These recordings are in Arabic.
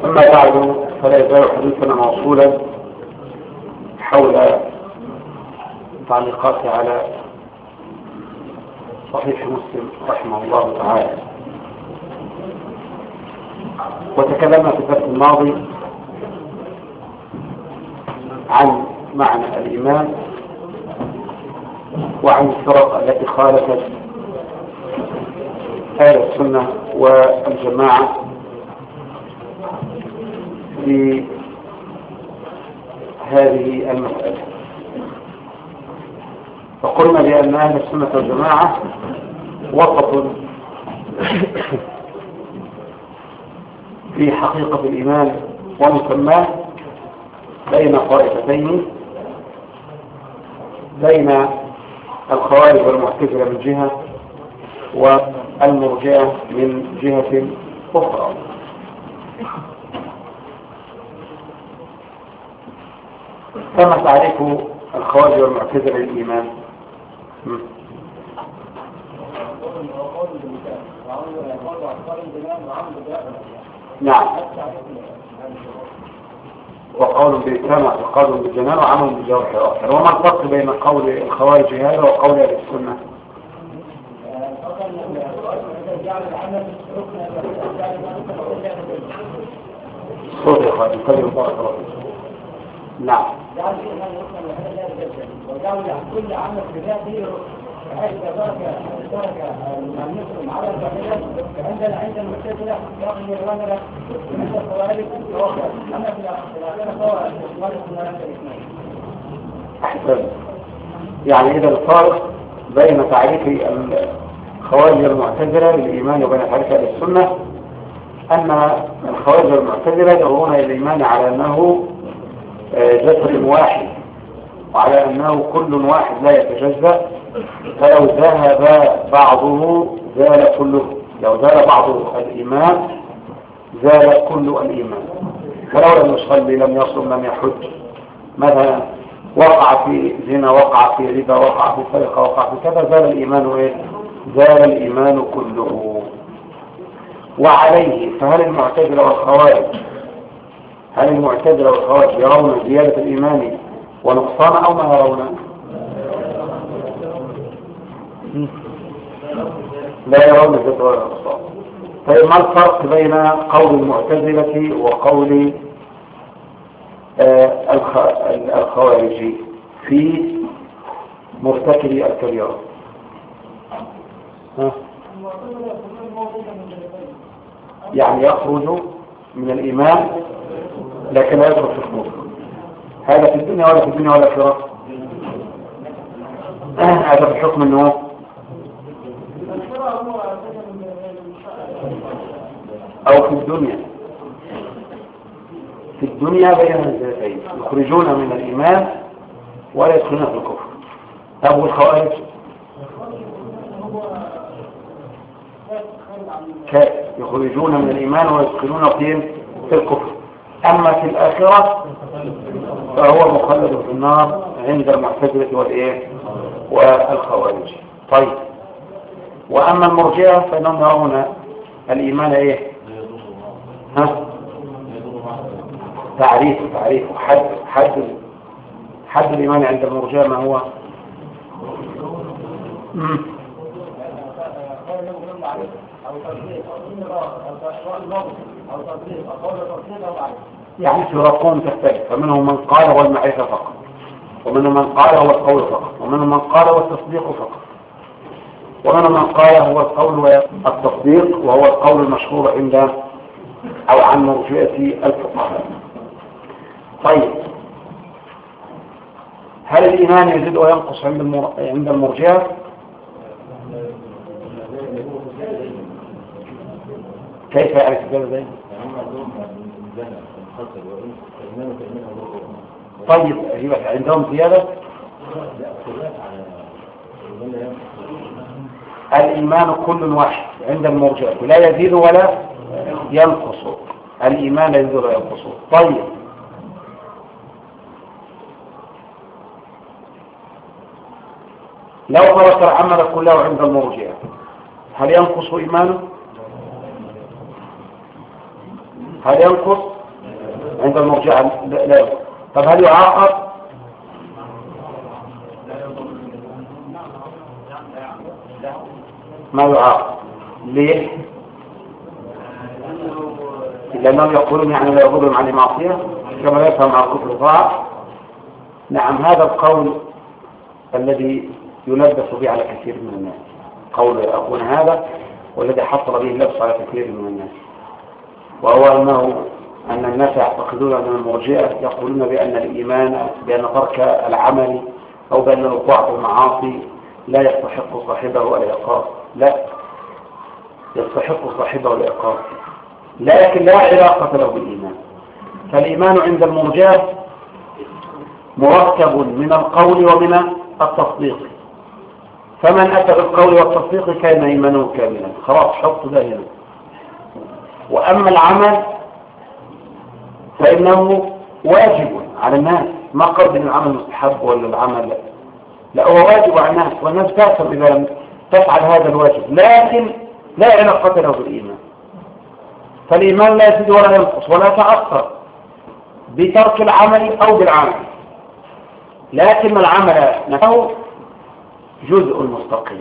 أما بعد فلا يزال حديثنا موصولا حول تعليقاتي على صحيح مسلم رحمه الله تعالى. وتكلمنا في الدرس الماضي عن معنى الإيمان وعن الفرق التي خالفت أهل السنة والجماعة في هذه المسألة. فقلنا بأن أهل السنة والجماعة وسط في حقيقة الإيمان ومسماه بين طائفتين، بين الخوارج والمعتزلة من جهة والمرجئة من جهة أخرى. كما تعريف الخوارج والمعتزلة للإيمان؟ نعم، وقول بالإسلام واعتقاد بالجنان وعمل بالجوارح الآخر. وما الفرق بين قول الخوارج هذا وقول أهل السنة؟ صوت يا اخواني كلمة بارك الله فيك. نعم. وجعل كل عمل بذاته بحيث ترك المسلم على الباطلات عند المعتزلة يقضي الرجل عند الخوارج توكل. أما في الآخرة فهو أحسن. يعني إذا الفارق بين تعريف الخوارج والمعتزلة للإيمان وبين تعريف أهل السنة أن الخوارج والمعتزلة يرون الإيمان على أنه جسد واحد، وعلى أنه كل واحد لا يتجزأ، فلو ذهب بعضه زال كله. لو زال بعض الإيمان زال كل الإيمان. فلو لم يصلي، لم يصم، لم يحج، مثلا وقع في زنا، وقع في ربا، وقع في سرقة، وقع في كذا، زال الإيمان إيه؟ زال الإيمان كله. وعليه فهل المعتزلة والخوارج يرون زيادة الإيمان ونقصان أو ما يرون؟ لا يرون زيادة ولا نقصان. طيب ما الفرق بين قول المعتزلة وقول الخوارج في مرتكب الكبيرة؟ يعني يخرج من الإيمان لكن لا يدخل في الكفر. هذا في الدنيا ولا في الدنيا ولا في الآخرة؟ هذا في حكم أنه أو في الدنيا بين الذاتين يخرجون من الإيمان ولا يدخلون في الكفر. أبو الخوارج يخرجون من الإيمان ويدخلون في الكفر. أما في الآخرة فهو مخلد في النار عند المعتزلة والخوارج. طيب، وأما المرجئة فإنهم يرون الإيمان إيه؟ تعريف حد الإيمان عند المرجئة ما هو؟ يعني فرقون تختلف، فمنهم من قال هو المعرفة فقط، ومنهم من قال هو القول فقط، ومنهم من قال هو التصديق فقط، ومنهم من قال هو القول والتصديق وهو القول المشهور عند أو عن مرجئة الفقهاء. طيب، هل الإيمان يزيد وينقص عند المرجئة؟ كيف يعرف ذلك؟ طيب، عندهم زيادة؟ الإيمان كل واحد عند المرجئة لا يزيد ولا ينقص. الإيمان لا يزيد ولا ينقص. طيب، لو ترك العمل كله عند المرجئة هل ينقص إيمانه؟ هل ينقص؟ عند المرجئة لا. طب هل يعاقب؟ ما يعاقب. ليه؟ لأنهم يقولون يعني لا يضرهم عن المعصية كما لا يفهم عن كفر الطاعة. نعم، هذا القول الذي يلبس به على كثير من الناس، قول أخونا هذا والذي حصل به اللبس على كثير من الناس، وهو أن الناس يعتقدون أن المرجئة يقولون بأن الإيمان بأن ترك العمل أو بأن الوقوع في المعاصي لا يستحق صاحبه العقاب. لا، يستحق صاحبه العقاب، لكن لا علاقة له بالإيمان. فالإيمان عند المرجئة مركب من القول ومن التصديق، فمن أتى بالقول والتصديق كان إيمانه كاملا، خلاص حط ده هنا. وأما العمل فإنه واجب على الناس، ما قصد ان العمل مستحب ولا العمل لا، هو واجب على الناس، والناس تأثم إذا لم تفعل هذا الواجب، لكن لا علاقة له بالإيمان. فالإيمان لا يزيد ولا ينقص ولا يتأثر بترك العمل أو بالعمل، لكن العمل نفسه جزء مستقيم،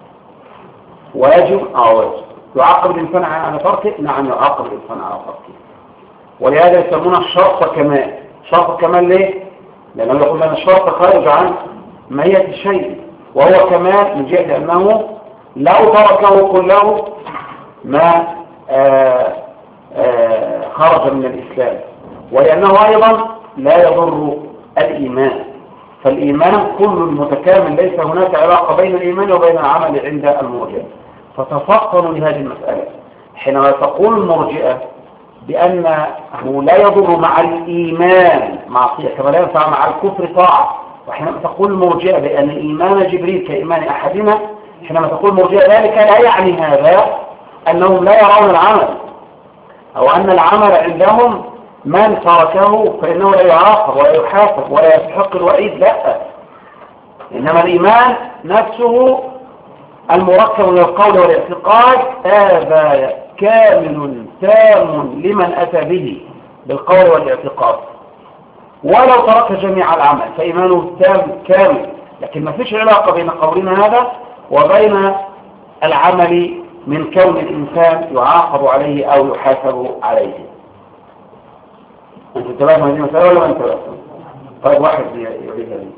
واجب أو واجب. يعاقب الإنسان على تركه؟ نعم، يعاقب الإنسان على تركه. ولهذا يسمونه الشرط كمال. شرط كمال ليه؟ لأنه يقول لنا الشرط خارج عن ماهية الشيء، وهو كمال من جهة أنه لو تركه كله ما خرج من الإسلام، ولأنه أيضا لا يضر الإيمان. فالإيمان كل متكامل، ليس هناك علاقة بين الإيمان وبين العمل عند المرجئة. فتفطنوا لهذه المسألة. حينما تقول المرجئة بأنه لا يضر مع الإيمان معصية كما لا ينفع مع الكفر طاعة، وحينما تقول المرجئة بأن إيمان جبريل كإيمان أحدنا، حينما تقول المرجئة ذلك لا يعني هذا أنهم لا يرون العمل، أو أن العمل عندهم من تركه فإنه لا يعاقب ولا يحاسب ولا يستحق الوعيد، لا. إنما الإيمان نفسه المركب من القول والاعتقاد هذا كامل تام لمن أتى به بالقول والاعتقاد، ولو ترك جميع العمل فإيمانه تام كامل. لكن ما فيش علاقة بين قولنا هذا وبين العمل من كون الإنسان يعاقب عليه أو يحاسب عليه. أنت انتبهت هذه المسألة ولا ما انتبهت؟ طيب، واحد يريد لي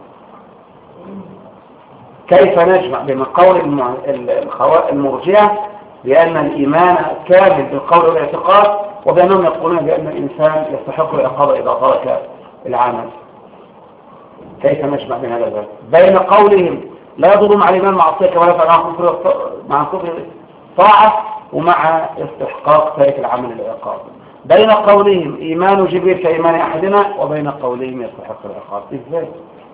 كيف نجمع بين قول المرجئة بأن الإيمان كامل بالقول والاعتقاد وبأنهم يقولون بأن الإنسان يستحق العقاب إذا ترك العمل؟ كيف نجمع بين هذا الباب بين قولهم لا يضر مع الإيمان معصية كما لا يفعل مع كفر طاعة ومع استحقاق تارك العمل العقاب، بين قولهم إيمان جبريل كإيمان أحدنا وبين قولهم يستحق العقاب؟ إزاي؟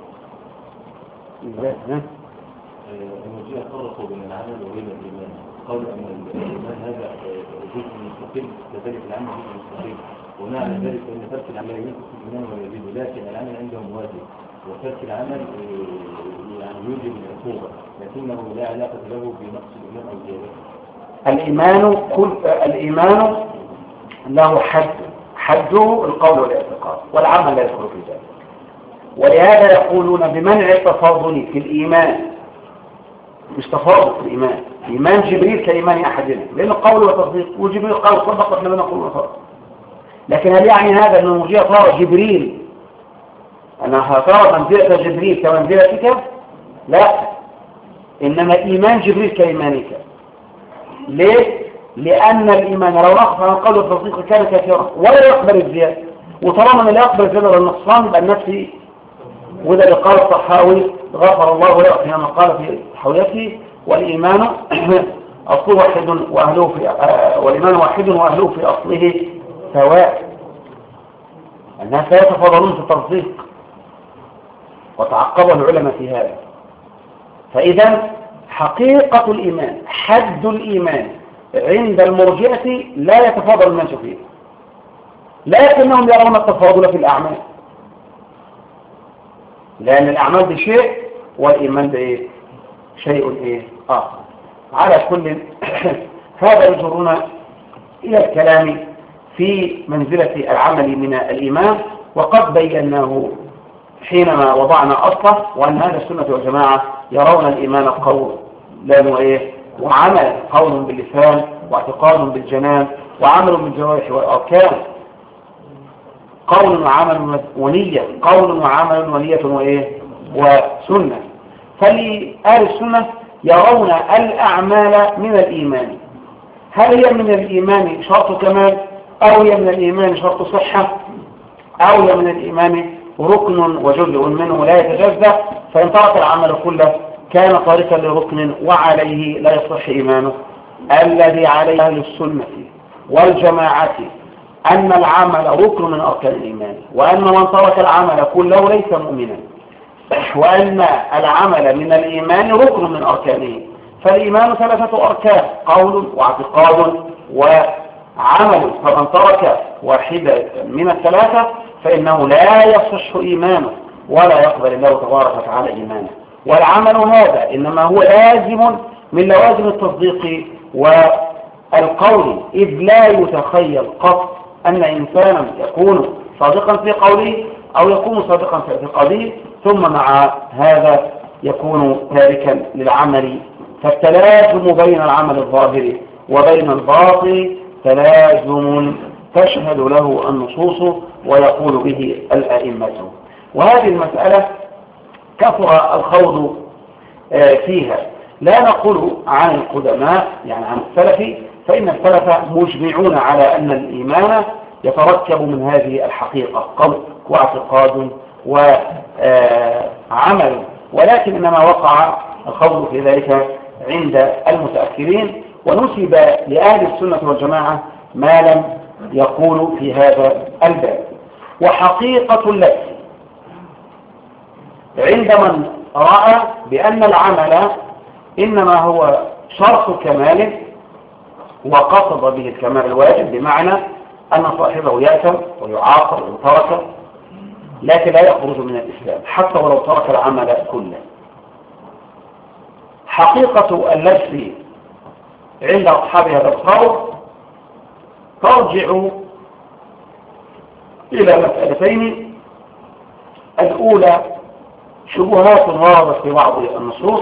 المرجئة فرقوا بين العمل وبين الإيمان، قالوا أن الإيمان هذا جزء مستقل كذلك العمل جزء مستقل، وبناء على ذلك أن ترك العمل ينقص الإيمان ويزيد، لكن العمل عندهم واجب، وترك العمل يعني يوجب العقوبة، لكنه لا علاقة له بنقص الإيمان أو زيادته. الإيمان له حده القول والاعتقاد، والعمل لا يدخل في ذلك. ولهذا يقولون بمنع التفاضل في الإيمان، مش تفاضل في الإيمان، إيمان جبريل كإيمان أحدنا، لأنه قول وتصديق، وجبريل قال صدق احنا بنا قول وصدق. لكن هل يعني هذا أن المرجئة صار جبريل أنها صار منزلة جبريل كمنزلتك؟ لا، إنما إيمان جبريل كإيمانك. ليه؟ لأن الإيمان لو نقص عن القول والتصديق كان كثيرا ولا يقبل الزيادة، وطالما لا يقبل الزيادة ولا النقصان يبقى النفس. وده اللي قال الصحاوي غفر الله له حينما قال في حولته والإيمان أصله واحد وأهله في والإيمان واحد وأهله في أصله سواء. الناس لا يتفاضلون في التصديق، وتعقبوا العلماء في هذا. فإذا حقيقة الإيمان، حد الإيمان عند المرجئة لا يتفاضل الناس فيه، لكنهم يرون التفاضل في الأعمال، لأن الأعمال بشيء والإيمان بإيه؟ شيء آخر. على كل هذا يجرنا إلى الكلام في منزلة العمل من الإيمان، وقد بيناه حينما وضعنا أصله، وأن أهل السنة والجماعة يرون الإيمان قول وعمل، قول باللسان واعتقاد بالجنان وعمل بالجوارح والأركان، قول وعمل ونية، قول وعمل ونية وسنة. فلأهل السنة يرون الأعمال من الإيمان، هل هي من الإيمان شرط كمال، أو هي من الإيمان شرط صحة، أو هي من الإيمان ركن وجزء منه لا يتجزأ، فإن ترك العمل كله كان تاركا لركن وعليه لا يصح إيمانه. الذي عليه أهل السنة والجماعة أن العمل ركن من أركان الإيمان، وأن من ترك العمل كله ليس مؤمنا، وأن العمل من الإيمان ركن من أركانه. فالإيمان 3 أركان: قول واعتقاد وعمل، فمن ترك واحدة من ال3 فإنه لا يصح إيمانه ولا يقبل الله تبارك وتعالى إيمانه. والعمل هذا إنما هو لازم من لوازم التصديق والقول، إذ لا يتخيل قط أن إنسانا يكون صادقا في قوله أو يكون صادقا في اعتقاده ثم مع هذا يكون تاركا للعمل. فالتلازم بين العمل الظاهر وبين الباطن تلازم تشهد له النصوص ويقول به الأئمة. وهذه المسألة كثر الخوض فيها، لا نقول عن القدماء يعني عن السلف، فإن السلف مجمعون على أن الإيمان يتركب من هذه الحقيقة: قول واعتقاد وعمل، ولكن إنما وقع الخوض في ذلك عند المتأخرين، ونسب لأهل السنة والجماعة ما لم يقول في هذا الباب. وحقيقة اللبس عند من رأى بأن العمل إنما هو شرط كمال وقصد به الكمال الواجب، بمعنى أن صاحبه يأثم ويعاقب إن ترك، لكن لا يخرج من الإسلام حتى ولو ترك العمل كله. حقيقة اللبس عند أصحاب هذا القول ترجع إلى مسألتين: الأولى شبهات وردت في بعض النصوص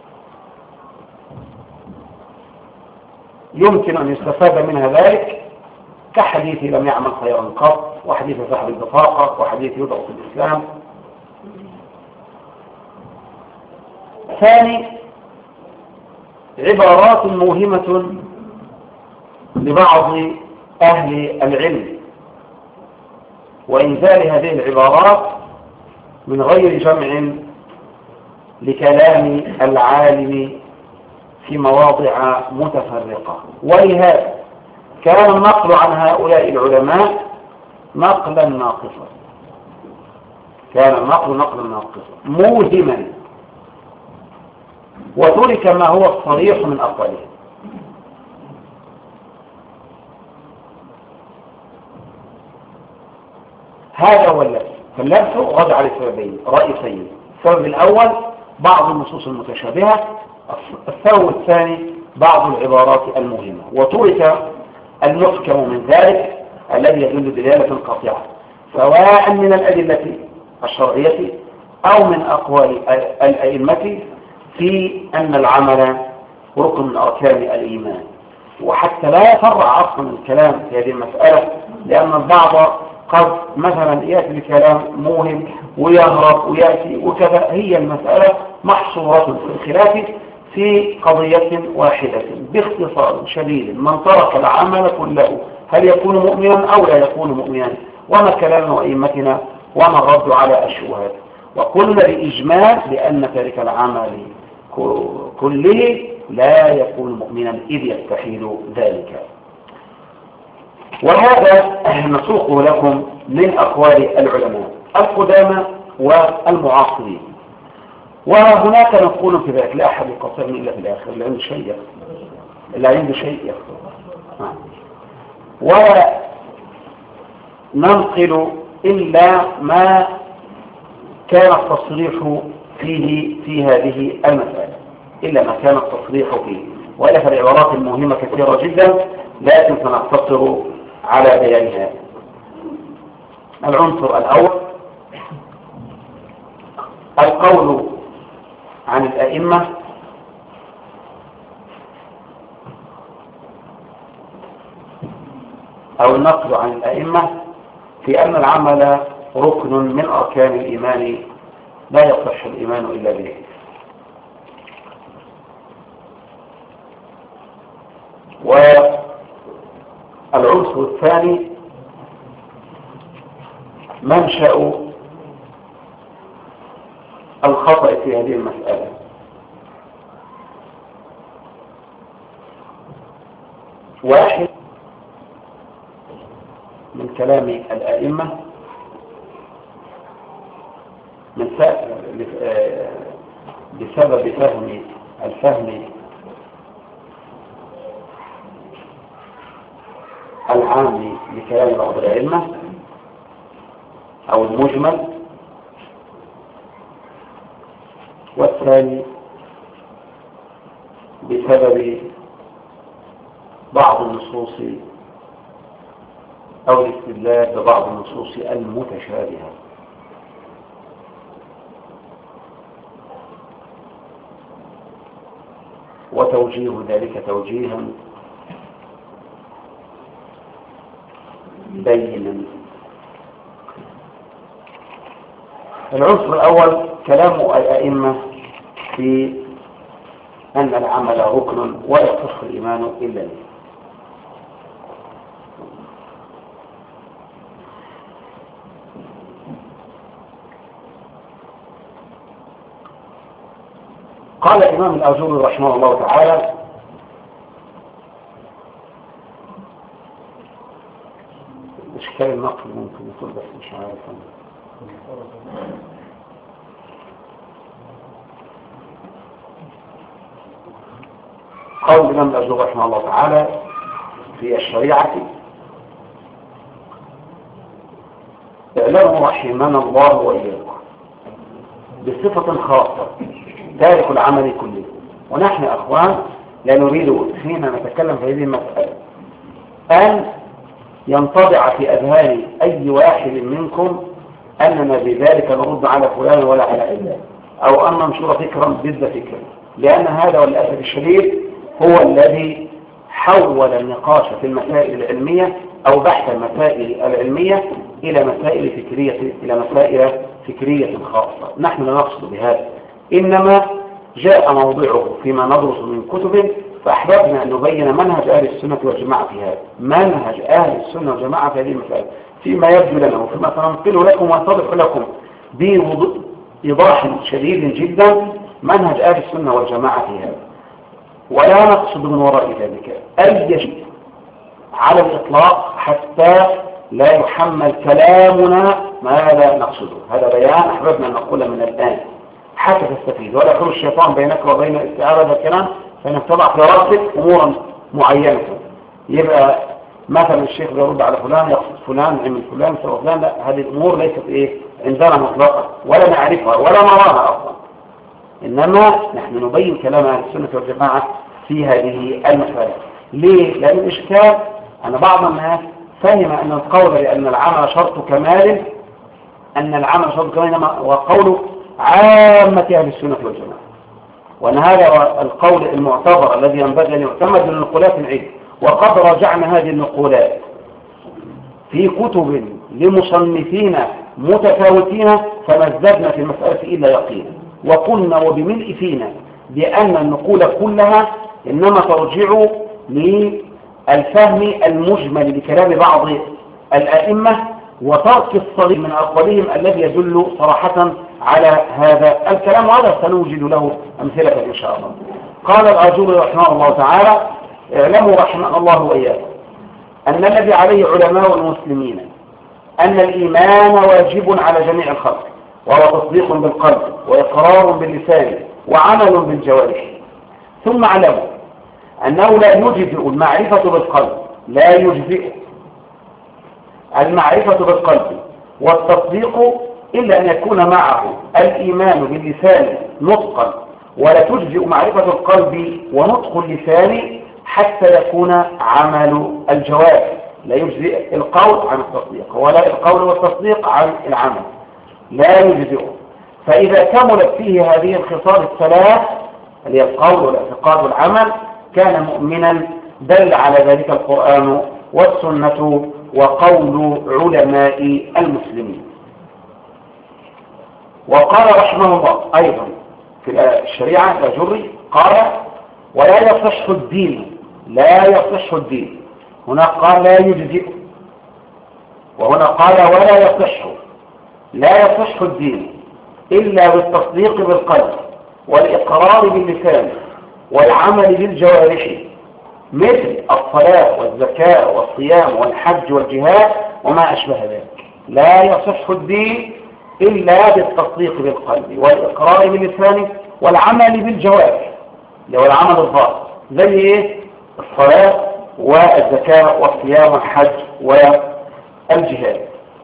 يمكن أن يستفاد منها ذلك، كحديث لم يعمل خيرا قط، وحديث صاحب البطاقة، وحديث يدعو في الإسلام. ثاني عبارات موهمة لبعض أهل العلم، وإنزال هذه العبارات من غير جمع لكلام العالم في مواضع متفرقة. ولهذا كان النقل عن هؤلاء العلماء نقلا ناقصا، كان النقل نقلا ناقصا موهما، وترك ما هو الصريح من أقواله. هذا هو اللبس. فاللبس غدا على سببين رئيسين: السبب الأول بعض النصوص المتشابهة، السبب الثاني بعض العبارات المهمة، وترك المحكم من ذلك الذي يدل دلالة قاطعة سواء من الأدلة الشرعية أو من أقوال الأئمة في أن العمل ركن من أركان الإيمان. وحتى لا يفرع أصلا الكلام في هذه المسألة، لأن البعض قد مثلا يأتي بكلام موهم ويهرب ويأتي وكذا. هي المسألة محصورة في الخلاف في قضية واحدة باختصار شديد: من ترك العمل كله هل يكون مؤمنا أو لا يكون مؤمنا؟ وما كلام أئمتنا وما الرد على الشبهات. وقلنا بإجمال بأن تارك العمل كله لا يكون مؤمنا إذ يستحيل ذلك. وهذا نسوقه لكم من أقوال العلماء القدامى والمعاصرين. وهناك نقول في ذلك: لا أحد يقصرني إلا في الآخر، اللي عنده شيء يخطر، اللي عنده شيء يخطر. وننقل إلا ما كان التصريح فيه في هذه المسألة، إلا ما كان التصريح فيه، وإلا فالعبارات المهمة كثيرة جدا، لكن سنقتصر على بيانها. العنصر الأول القول عن الأئمة أو النقل عن الأئمة في أن العمل ركن من أركان الإيمان لا يصح الإيمان إلا به. والعنصر الثاني منشأ الخطأ في هذه المسألة. واحد من كلام الأئمة بسبب الفهم العام لكلام بعض الأئمة أو المجمل، والثاني بسبب بعض النصوص أو الاستدلال ببعض النصوص المتشابهة. وتوجيه ذلك توجيها بينا. العنصر الأول كلام الأئمة في أن العمل ركن ولا يصح الإيمان إلا به. قال الإمام الآجوري رحمه الله تعالى: إشكال النقل ممكن يكون بس مش عارف قال الإمام الآجوري رحمه الله تعالى في الشريعة: اعلموا رحمنا الله وإياكم بصفة خاصة تارك العمل كله. ونحن أخوان لا نريد حين نتكلم في هذه المسألة أن ينطبع في أذهان أي واحد منكم أننا بذلك نرد على فلان ولا على علان، أو أن ننشر فكرا ضد فكرا، لأن هذا والأسف الشديد هو الذي حول النقاش في المسائل العلمية أو بحث المسائل العلمية إلى مسائل فكرية خاصة. نحن لا نقصد بهذا، إنما جاء موضعه فيما ندرس من كتب، فأحببنا أن نبين منهج أهل السنة والجماعة في هذا، منهج أهل السنة والجماعة في هذه المسائل، فيما يبدو لنا وفيما سننقل لكم ويتضح لكم بإيضاح شديد جدا منهج أهل السنة والجماعة في هذا. ولا نقصد من وراء ذلك أي شيء على الإطلاق حتى لا يحمل كلامنا ما لا نقصده. هذا بيان أحببنا أن نقول من الآن حتى تستفيد، ولا يخرج الشيطان بينك وبين استعارة هذا الكلام، فإنك تضع في راسك أمورا معينة. يبقى مثلا الشيخ بيرد على فلان يقصد فلان عمل فلان سوى فلان، لا، هذه الأمور ليست عندنا مطلقة ولا نعرفها ولا نراها أصلا، إنما نحن نبين كلام أهل السنة والجماعة في هذه المسألة. ليه؟ لأن الإشكال أن بعض الناس فهم أن القول بأن العمل شرط كمال وقول عامة أهل السنة والجماعة، وأن هذا القول المعتبر الذي ينبغي أن يعتمد من نقولات العلم. وقد راجعنا هذه النقولات في كتب لمصنفين متفاوتين فما ازددنا في المسألة إلا يقينا، وقلنا وبملء فينا بأن النقول كلها إنما ترجع للفهم المجمل لكلام بعض الأئمة وترك الصريح من أقوالهم الذي يدل صراحة على هذا الكلام، وهذا سنوجد له أمثلة إن شاء الله. قال الآجوري رحمه الله تعالى: اعلموا رحمه الله وإياكم أن الذي عليه علماء المسلمين أن الإيمان واجب على جميع الخلق، وهو تصديق بالقلب وإقرار باللسان وعمل بالجوارح. ثم اعلموا أنه لا يجزئ المعرفة بالقلب، لا يجزئ المعرفة بالقلب والتصديق إلا أن يكون معه الإيمان باللسان نطقا، ولا تجزئ معرفة القلب ونطق اللسان حتى يكون عمل الجوارح. لا يجزئ القول عن التصديق ولا القول والتصديق عن العمل، لا يجزئه. فإذا كملت فيه هذه الخصال الثلاث اللي هي القول والاعتقاد والعمل كان مؤمنا، دل على ذلك القرآن والسنة وقول علماء المسلمين. وقال رحمه الله أيضا في الشريعة الأجري قال ولا يصح الدين، لا يصح الدين، هنا قال لا يجزئ، وهنا قال ولا يصح، لا يصح الدين إلا بالتصديق بالقلب والإقرار باللسان والعمل بالجوارح مثل الصلاة والزكاة والصيام والحج والجهاد وما أشبه ذلك. لا يصح الدين إلا بالتصديق بالقلب والإقرار باللسان والعمل بالجوارح، اللي هو العمل الظاهر زي إيه؟ الصلاة والزكاة والصيام والحج والجهاد.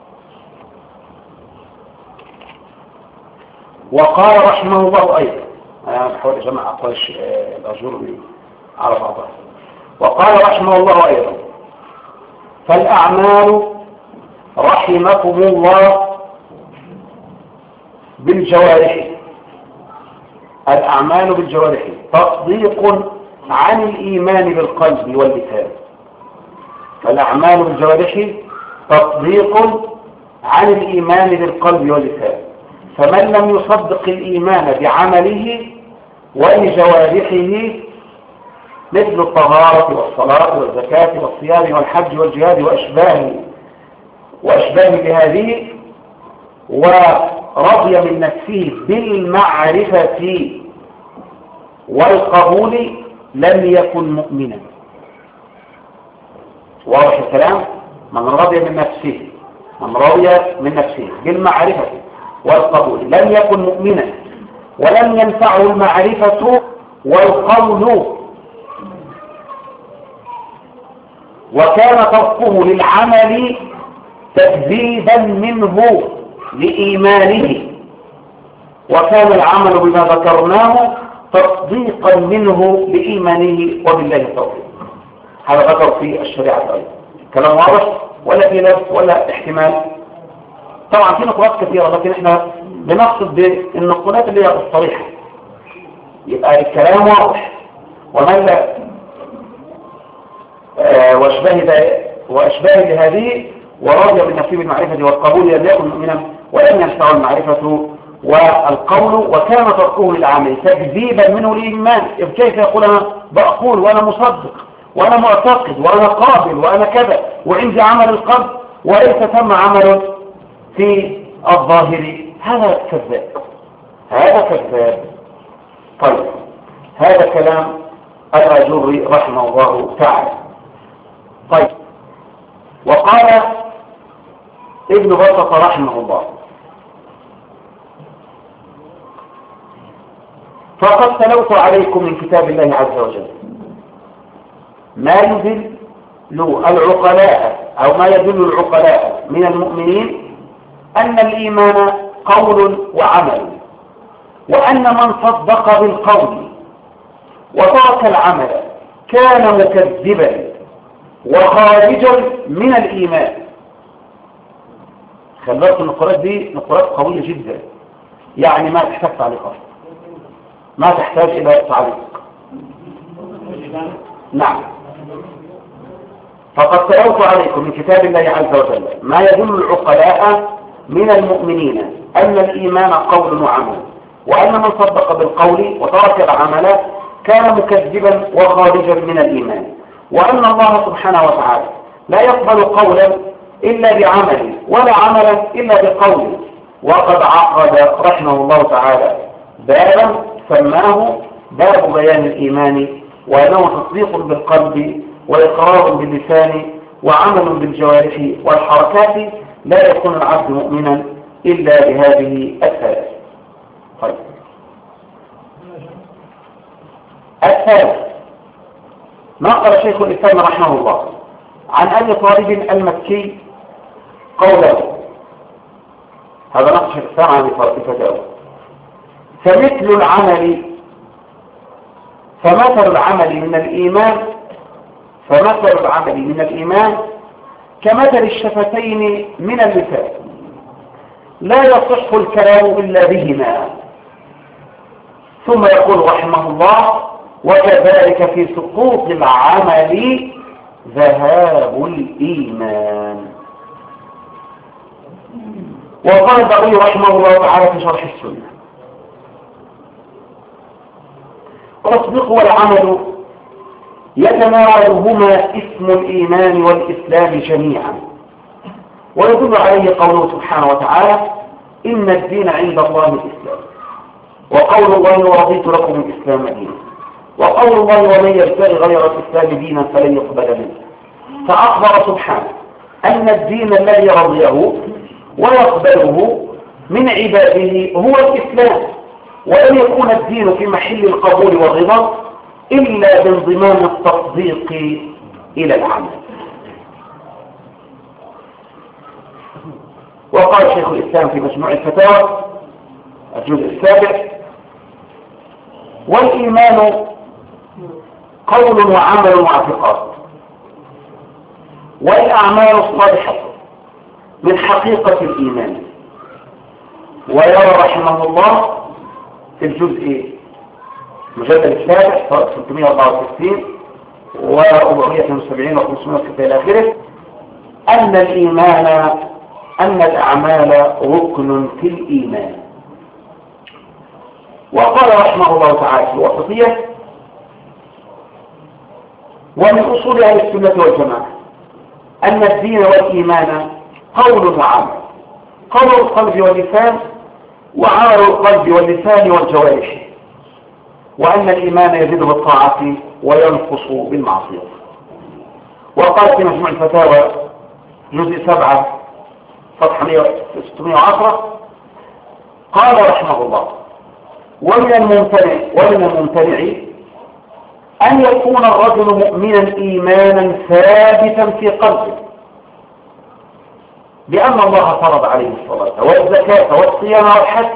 وقال رحمه الله أيضا، أنا بحاول أجمع أقوال الأجري على بعضها. وقال رحمه الله أيضا فالأعمال رحمكم الله بالجوارح، الأعمال بالجوارح تصديق عن الإيمان بالقلب واللسان. فالأعمال بالجوارح تصديق عن الإيمان بالقلب واللسان، فمن لم يصدق الإيمان بعمله وبجوارحه مثل الطهارة والصلاة والزكاة والصيام والحج والجهاد وأشباه بهذه ورضي من نفسه بالمعرفة والقبول لم يكن مؤمنا. واضح الكلام؟ من رضي من نفسه بالمعرفة والقبول لم يكن مؤمنا ولم ينفعه المعرفة والقول، وكان تركه للعمل تكذيبا منه لإيمانه، وكان العمل بما ذكرناه تصديقا منه لإيمانه وبالله التوفيق. هذا ذكر في الشريعة أيضا. كلام واضح ولا في لبس ولا احتمال؟ طبعا في نقولات كثيرة لكن احنا بنقصد بالنقولات اللي هي الصريحة، يبقى الكلام واضح. ومن لا وأشباه لهذه ورضي بالنفسه بالمعرفة والقبول لم يكن مؤمنا ولم ينفعه المعرفة والقول، وكان تركه للعمل تكذيبا منه للإيمان. كيف يقول أنا بقول وأنا مصدق وأنا معتقد وأنا قابل وأنا كذا وعندي عمل القلب وليس ثم عمل في الظاهر؟ هذا كذاب، هذا كذاب. طيب هذا كلام الأجري رحمه الله تعالى. طيب وقال ابن بطة رحمه الله فقد تلوت عليكم من كتاب الله عز وجل ما يدل العقلاء أو ما يدل العقلاء من المؤمنين أن الإيمان قول وعمل، وأن من صدق بالقول وترك العمل كان مكذبا وخارجا من الإيمان. خلصت النقرات دي نقرات قوية جدا، يعني ما تحتاج تعليقات، ما تحتاج إلى تعليق. نعم. فقد تلوت عليكم من كتاب الله عز وجل ما يدل العقلاء من المؤمنين أن الإيمان قول وعمل، وأن من صدق بالقول وترك العمل كان مكذبا وخارجا من الإيمان، وأن الله سبحانه وتعالى لا يقبل قولا إلا بعمل ولا عملا إلا بقول. وقد عقد رحمه الله تعالى بابا سماه باب بيان الإيمان، وأنه تصديق بالقلب وإقرار باللسان وعمل بالجوارح والحركات، لا يكون العبد مؤمنا إلا بهذه الثلاث. طيب الثالث نقل شيخ الإسلام رحمه الله عن أبي طالب المكي قوله، هذا نقل شيخ الإسلام عن أبي طالب الفتاوى: فمثل العمل من الإيمان كمثل الشفتين من اللسان لا يصح الكلام إلا بهما. ثم يقول رحمه الله: وكذلك في سقوط العمل ذهاب الإيمان. وقال البغوي رحمه الله تعالى في شرح السنة: والتصديق والعمل يتناولهما اسم الإيمان والإسلام جميعا، ويدل عليه قوله سبحانه وتعالى: إن الدين عند الله الإسلام، وقول الله: ورضيت لكم الإسلام دينا، وقول الله: ومن يبتغي غير الإسلام دينا فلن يقبل منه. فأخبر سبحانه أن الدين الذي رضيه ويقبله من عباده هو الإسلام، ولن يكون الدين في محل القبول والرضا إلا بانضمام التصديق إلى العمل. وقال شيخ الإسلام في مجموع الفتاوى الجزء 7: والإيمان قول وعمل واعتقاد، والأعمال الصالحة من حقيقة الإيمان. ويرى رحمه الله في الجزء مجلد 7 صفحة 364 و472 و506 إلى آخره أن الأعمال ركن في الإيمان. وقال رحمه الله تعالى في الوسطية: ومن أصول أهل السنة والجماعة أن الدين والإيمان قول وعمل، قول القلب واللسان، وعمل القلب واللسان والجوارح، وأن الإيمان يزيد بالطاعة وينقص بالمعصية. وقال في مجموع الفتاوى جزء 7 صفحة 610: قال رحمه الله: ومن الممتنع أن يكون الرجل مؤمنا إيمانا ثابتا في قلبه بأن الله فرض عليه الصلاة والزكاة والصيام والحج،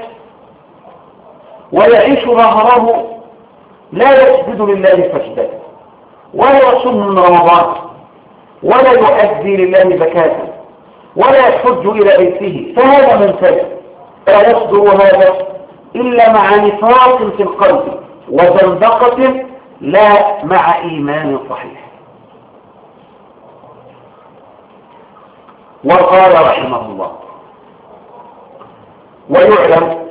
ويعيش ظهره لا يسجد لله سجدا، ولا يصوم من رمضان، ولا يؤدي لله زكاة، ولا يحج إلى بيته، فهذا منتج. لا يصدر هذا إلا مع نفاق في القلب وزندقة، لا مع إيمان صحيح. وقال رحمه الله: ويعلم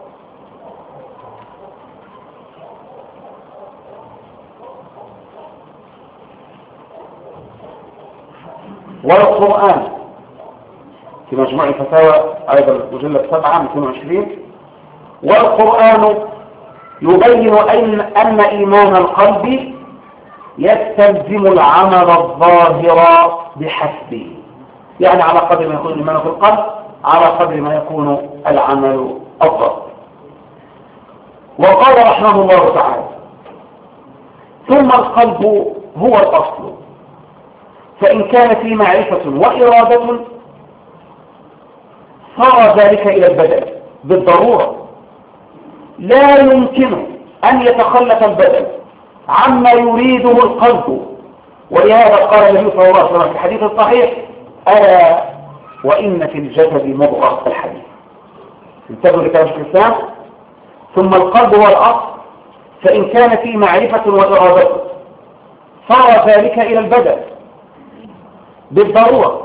والقرآن في مجموع الفتاوى أيضا مجلد 7 220: والقرآن يبين أن إيمان القلب يستلزم العمل الظاهر بحسبه، يعني على قدر ما يكون الإيمان في القلب على قدر ما يكون العمل الظاهر. وقال رحمه الله تعالى: ثم القلب هو الأصل، فإن كان في معرفة وإرادة صار ذلك إلى البدن بالضرورة، لا يمكن أن يتخلف البدن عما يريده القلب. ولهذا قال النبي صلى الله عليه وسلم في الحديث الصحيح: ألا وإن في الجسد مضغة. الحديث انتبهوا لكلام الإسلام: ثم القلب هو الأصل، فإن كان في معرفة وإرادة صار ذلك إلى البدن بالضرورة،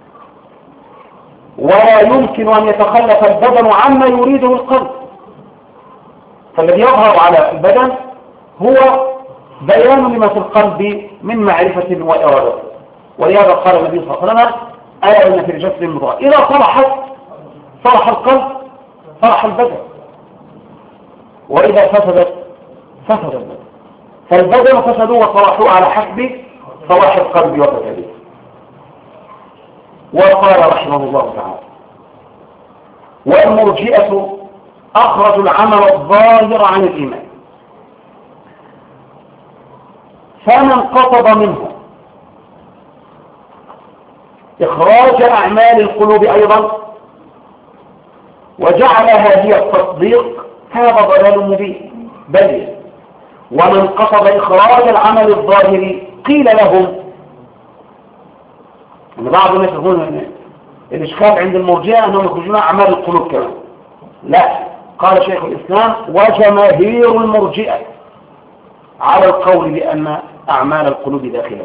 ولا يمكن أن يتخلف البدن عما يريده القلب. فالذي يظهر على البدن هو بيان لما في القلب من معرفة وإرادة. ولهذا قال النبي صلى الله عليه وسلم: ألا إن في الجسد مضغة، إذا صلح القلب صلح البدن، وإذا فسد البدن. فالبدن فسدوا وصلحوا على حسب صلاح القلب وفساده. وقال رحمه الله تعالى: والمرجئة أخرجوا العمل الظاهر عن الإيمان، فمن قصد منه إخراج أعمال القلوب أيضا وجعلها هي التصديق هذا ضلال مبين. بل ومن قصد إخراج العمل الظاهر قيل لهم ان بعض الناس يقولون ان الاشكال عند المرجئه انهم يخرجون اعمال القلوب كمان. لا، قال شيخ الاسلام وجماهير المرجئه على القول بان اعمال القلوب داخله.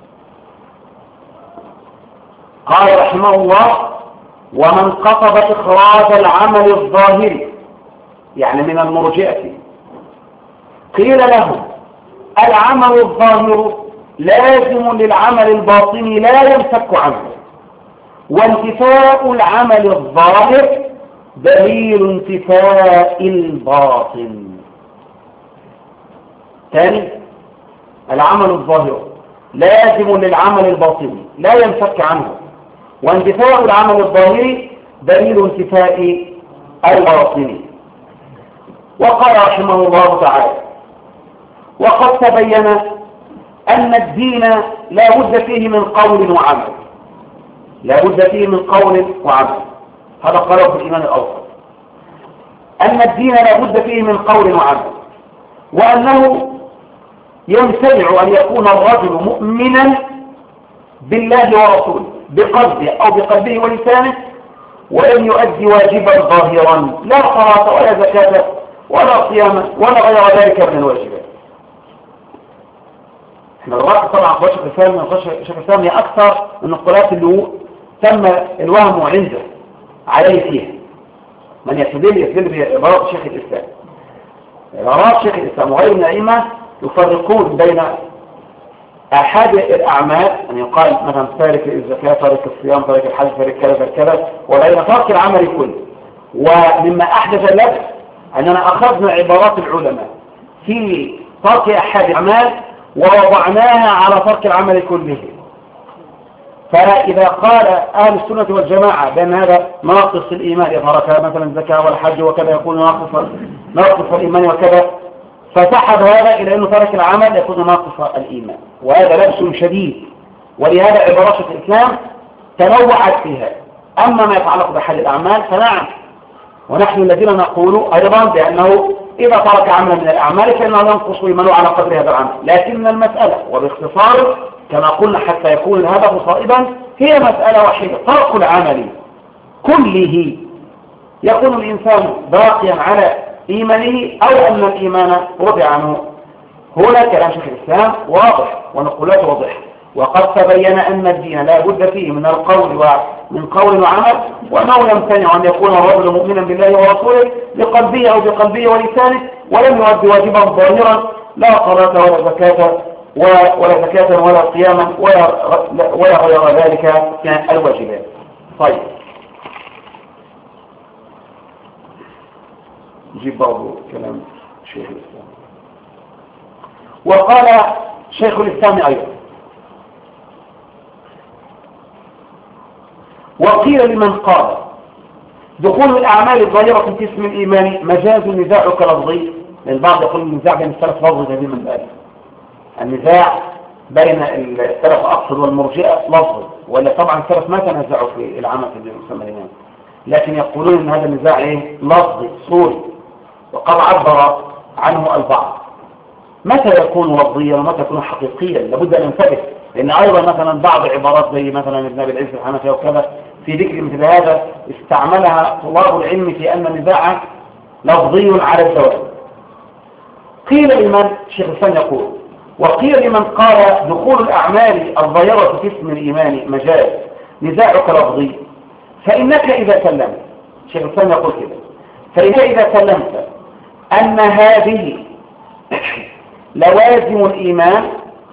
قال رحمه الله ومن قصد اخراج العمل الظاهري يعني من المرجئه قيل له العمل الظاهر لازم للعمل الباطني لا ينفك عنه، وانتفاء العمل الظاهر دليل انتفاء الباطن. ثاني، العمل الظاهر لازم للعمل الباطني لا ينفك عنه، وانتفاء العمل الظاهر دليل انتفاء الباطن. وقال رحمه الله تعالى وقد تبين أن الدين لا بد فيه من قول وعمل، لا بد فيه من قول وعمل. هذا قاله في الإيمان الأوسط، أن الدين لا بد فيه من قول وعمل، وأنه يمتنع أن يكون الرجل مؤمنا بالله ورسوله بقلبه أو بقلبه ولسانه ولم يؤدي واجبا ظاهرا لا صلاة ولا زكاة ولا صيام ولا غير ذلك من الواجبات. احنا الرأي طبعا في شيخ الإسلام هي أكثر من النقلات اللي تم الوهم عنده عليه فيها. من يستدل بعبارات شيخ الإسلام. عبارات شيخ الإسلام وغير من الأئمة يفرقون بين أحد الأعمال أن يقال مثلا تارك الزكاة تارك الصيام تارك الحج تارك كذا كذا، وبين ترك العمل كله. ومما أحدث اللبس أننا أخذنا عبارات العلماء في ترك أحد الأعمال ووضعناها على ترك العمل كله. فإذا قال أهل السنة والجماعة بأن هذا ناقص الإيمان يترك مثلا الزكاة والحج وكذا يكون ناقص الإيمان وكذا، فسحب هذا إلى أنه ترك العمل يكون ناقص الإيمان، وهذا لبس شديد. ولهذا عبارات الإسلام تنوعت فيها. أما ما يتعلق بحل الأعمال فنعم، ونحن الذين نقول أيضا بأنه إذا ترك عملا من الأعمال فإنه ينقص إيمانه على قدر هذا العمل. لكن المسألة وباختصار كما قلنا حتى يكون الهدف صائبا هي مسألة واحدة، ترك العمل كله يكون الإنسان باقيا على إيمانه أو أن الإيمان رفع عنه. هنا كلام شيخ الإسلام واضح ونقولاته واضحة. وقد تبين أن الدين لا بد فيه من القول ومن قول وعمل، وأنه يمتنع أن يكون الرجل مؤمنا بالله ورسوله بقلبه أو بقلبه ولسانه ولم يؤدي واجبا ظاهرا لا صلاة ولا زكاة ولا صياما ولا غير ذلك من الواجبات. طيب نجيب برضو كلام شيخ الإسلام. وقال شيخ الإسلام أيضا وقيل لمن قال دخول الأعمال الظاهرة في اسم الإيمان مجاز نزاعك لفظي، لأن البعض يقول النزاع بين السلف لفظي هذه من ذلك. النزاع بين السلف أقصد والمرجئة لفظي، ولا طبعا السلف ما تنزعوا في العمل في المسمى الإيمان، لكن يقولون أن هذا النزاع لفظي صوري، وقد عبر عنه البعض. متى يكون لفظيا ومتى يكون حقيقيا لابد أن ينتبه، لأن أيضا مثلا بعض عبارات زي مثلا ابن أبي العز الحنفي وكذا في ذكر مثل هذا استعملها طلاب العلم في أن النزاع لفظي على الزواج. قيل لمن شيخ الإسلام يقول وقيل لمن قال دخول الأعمال الظاهرة في اسم الإيمان مجاز نزاعك لفظي، فإنك إذا سلمت شيخ الإسلام يقول كده فإنك إذا سلمت أن هذه لوازم الإيمان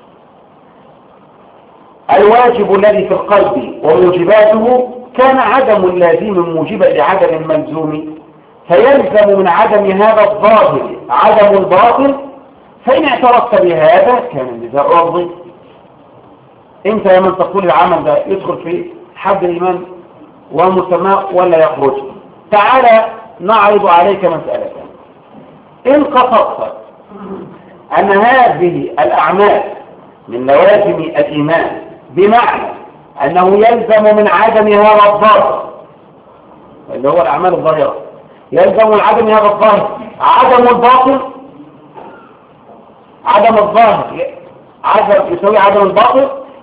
الواجب الذي في القلب وموجباته كان عدم اللازم موجبا لعدم الملزوم، فيلزم من عدم هذا الظاهر عدم الباطن، فإن اعترفت بهذا كان النزاع لفظي. انت يا من تقول العمل ده يدخل في حد الإيمان ومسماه ولا يخرج؟ تعالى نعرض عليك مسألة. إن قصدت أن هذه الأعمال من لوازم الإيمان بمعنى أنه يلزم من عدم هذا الظاهر اللي هو الأعمال الظاهرة، يلزم من عدم هذا الظاهر عدم الباطن، عدم الظاهر عدم يساوي عدم الباطن،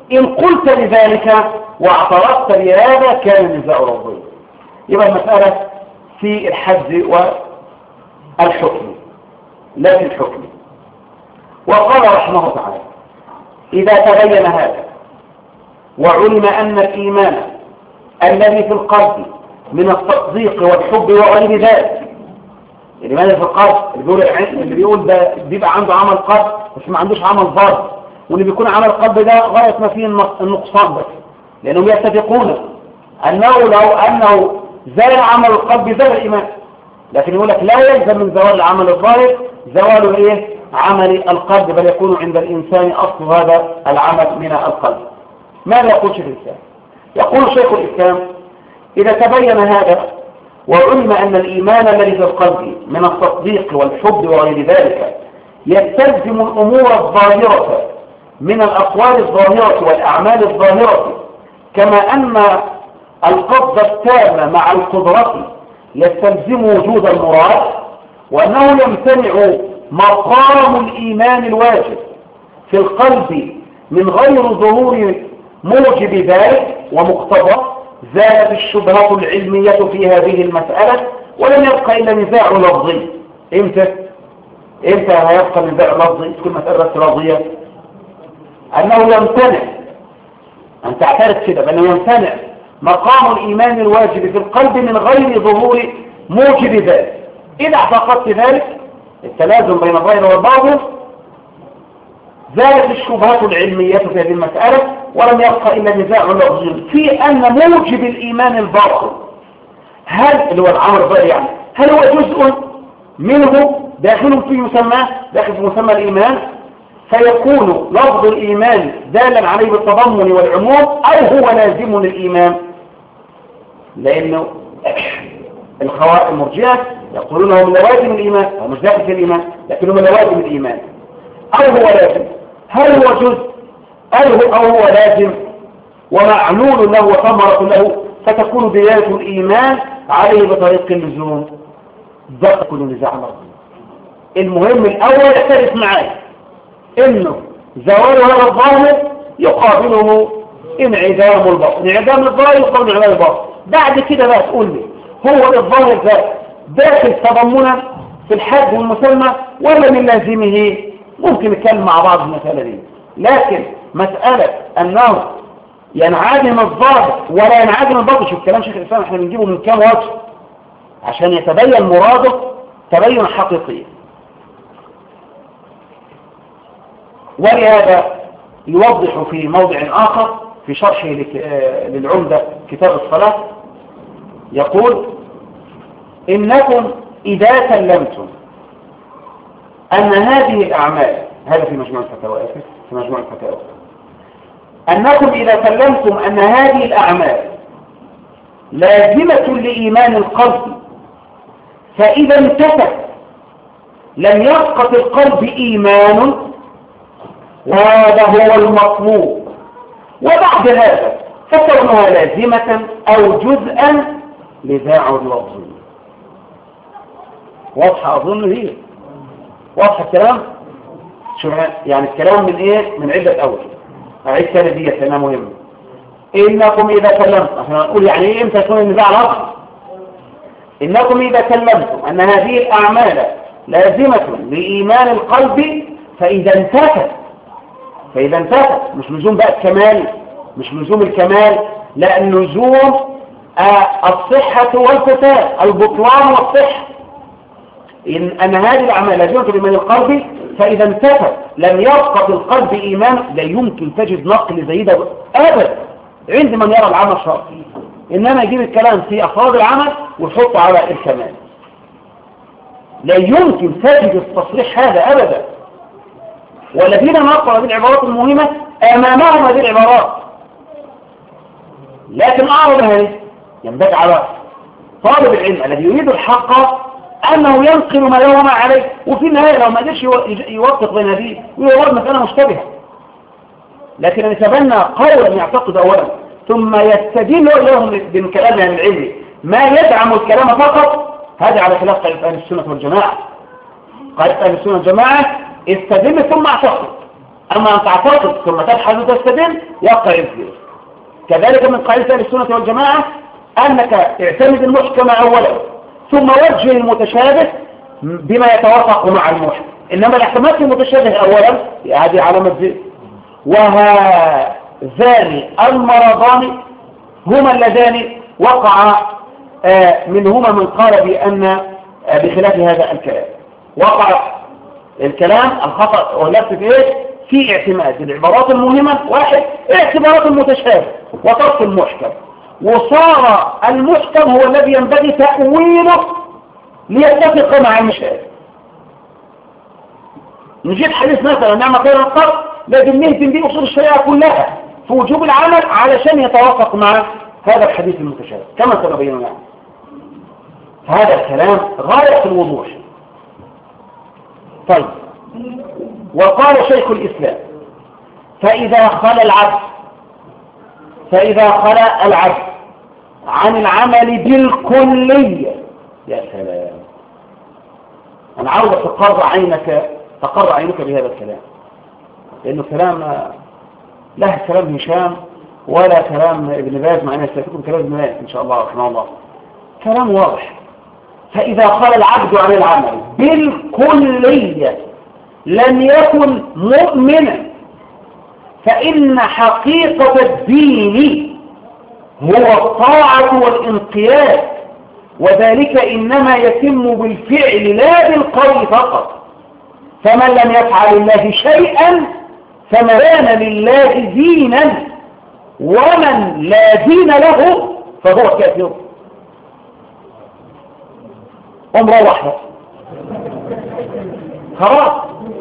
إن قلت لذلك واعترضت بهذا كان النزاع لفظي. يبقى المسألة في الحد والحكم لا في الحكم. وقال رحمه الله تعالى إذا تبين هذا وعلم أن الإيمان الذي في القلب من التصديق والحب وغير ذلك، الإيمان في القلب اللي بيقول ده بيبقى عنده عمل قلب بس ما عندوش عمل ظاهر، واللي بيكون عمل القلب ده غاية ما فيه النقصان بس، لأنهم يتفقون أنه لو أنه زال عمل القلب زال الإيمان، لكن يقول لك لا يلزم من زوال العمل الظاهر زوال إيه؟ عمل القلب، بل يكون عند الإنسان أصل هذا العمل من القلب. ماذا يقول شيخ الإسلام؟ يقول شيخ الإسلام إذا تبين هذا وعلم أن الإيمان الذي في القلب من التصديق والحب وغير ذلك يستلزم الأمور الظاهرة من الأقوال الظاهرة والأعمال الظاهرة، كما أن القصد التام مع القدرة يستلزم وجود المراد، وأنه يمتنع مقام الإيمان الواجب في القلب من غير ظهور موجب ذلك ومقتضى، زالت الشبهة العلمية في هذه المسألة ولم يبقى إلا نزاع لفظي. إمتى هيبقى نزاع لفظي؟ تكون مسألة راضية أنه يمتنع أن تعترف كده بأنه يمتنع مقام الإيمان الواجب في القلب من غير ظهور موجب ذلك. إذا اعتقدت ذلك التلازم بين الظاهر والباطن زالت الشبهات العلمية في هذه المسألة ولم يبقى إلا نزاع لفظي في أن موجب الإيمان الباطن هل اللي هو العمل الظاهر يعني هل هو جزء منه داخل في مسماه داخل في مسمى الإيمان فيكون لفظ الإيمان دالا عليه بالتضمن والعموم، أو هو لازم للإيمان؟ لأنه المرجئة يقولون هو من لوازم الإيمان، هو مش داخل في الإيمان لكنه من لوازم الإيمان، أو هو لازم. هل هو جزء أو هو لازم ومعلول له وثمرة له، فتكون دلالة الإيمان عليه بطريق اللزوم. ده كل نزاع لفظي. المهم الأول اعترف معايا إنه زوال هذا الظاهر يقابله انعدام الباطن، انعدام الظاهر يقابل انعدام الباطن. بعد كده بقى تقول لي هو الظاهر ده داخل تضمنا في الحد والمسمى ولا من لازمه؟ ممكن نتكلم مع بعض المسألة دي، لكن مسألة أنه ينعدم الظاهر ولا ينعدم الباطن، شوف كلام شيخ الإسلام احنا بنجيبه من كام وجه عشان يتبين مراده تبين حقيقي. ولهذا يوضح في موضع آخر في شرحه للعمدة كتاب الصلاة يقول إنكم إذا سلمتم أن هذه الأعمال، هذا في مجموع الفتاوى، أنكم إذا سلمتم أن هذه الأعمال لازمة لإيمان القلب، فإذا انتفت لم يبق في القلب إيمان، وهذا هو المطلوب. وبعد هذا فكونها لازمة أو جزءا لذاع اللفظ. واضحة أظن هي واضحة الكلام. شو يعني الكلام من إيه؟ من عدة أول. أعيد ثاني دي لأنها مهمة. إنكم إذا كلمتم، احنا نقول يعني إيه إمتى يكون النزاع لفظ؟ إنكم إذا كلمتم أن هذه الأعمال لازمة لإيمان القلب، فإذا انتفت مش لزوم بقى الكمال، مش لزوم الكمال، لا اللزوم الصحة والفساد، البطلان والصحة. أن هذه الأعمال لازمة لإيمان القلب، فإذا انتفت لم يبقى في القلب إيمان. لا يمكن تجد نقل زي ده أبدا عند من يرى العمل شرعي، إنما يجيب الكلام في أفراد العمل ويحطه على الكمال. لا يمكن تجد التصريح هذا أبدا. والذين نقرأ هذه العبارات المهمة أمامهم هذه العبارات، لكن أعرض هذه ينبغي على طالب العلم الذي يريد الحق أنه ينقل ما له ما عليه، وفي النهاية لو ما قدرش يوفق بين هذه ويورد مسألة مشتبهة، لكن أن يتبنى قولا يعتقد أولا ثم يستدل لهم من كلام أهل العلم ما يدعم الكلام فقط، هذا على خلاف قاعدة أهل السنة والجماعة. قاعدة أهل السنة والجماعة استدل ثم اعتقد، أما أن تعتقد ثم تبحث وتستدل يقع الزير. كذلك من قاعدة أهل السنة والجماعة أنك اعتمد المحكم أولا ثم وجه المتشابه بما يتوافق مع المحكم، إنما الاحتمال المتشابه أولا هذه علامة زير. وهذان المرضان هما اللذان وقع منهما من قال بأن بخلاف هذا الكلام. وقع الكلام الخطأ واللبس في ايه؟ في اعتماد العبارات المهمة واحد، اعتبارات المتشابه وترك المحكم، وصار المحكم هو الذي ينبغي تأويله ليتفق مع المشابه. نجيب حديث مثلا نعمة خير القرض لازم نهتم بيه أصول الشريعة كلها في وجوب العمل علشان يتوافق مع هذا الحديث المتشابه كما سنبين يعني. هذا الكلام غاية في الوضوح. طيب، وقال شيخ الإسلام فإذا خلى العبد عن العمل بالكلية، يا سلام، أنا عاوز تقر عينك بهذا الكلام، لأنه كلام لا كلام هشام ولا كلام ابن باز، مع أنه سيكون كلام ابن باز إن شاء الله رحمه الله، كلام واضح. فإذا خلى العبد عن العمل بالكلية لم يكن مؤمنا، فإن حقيقة الدين هو الطاعة والانقياد، وذلك إنما يتم بالفعل لا بالقول فقط. فمن لم يفعل الله شيئا فما كان لله دينا، ومن لا دين له فهو كافر. روح خلاص.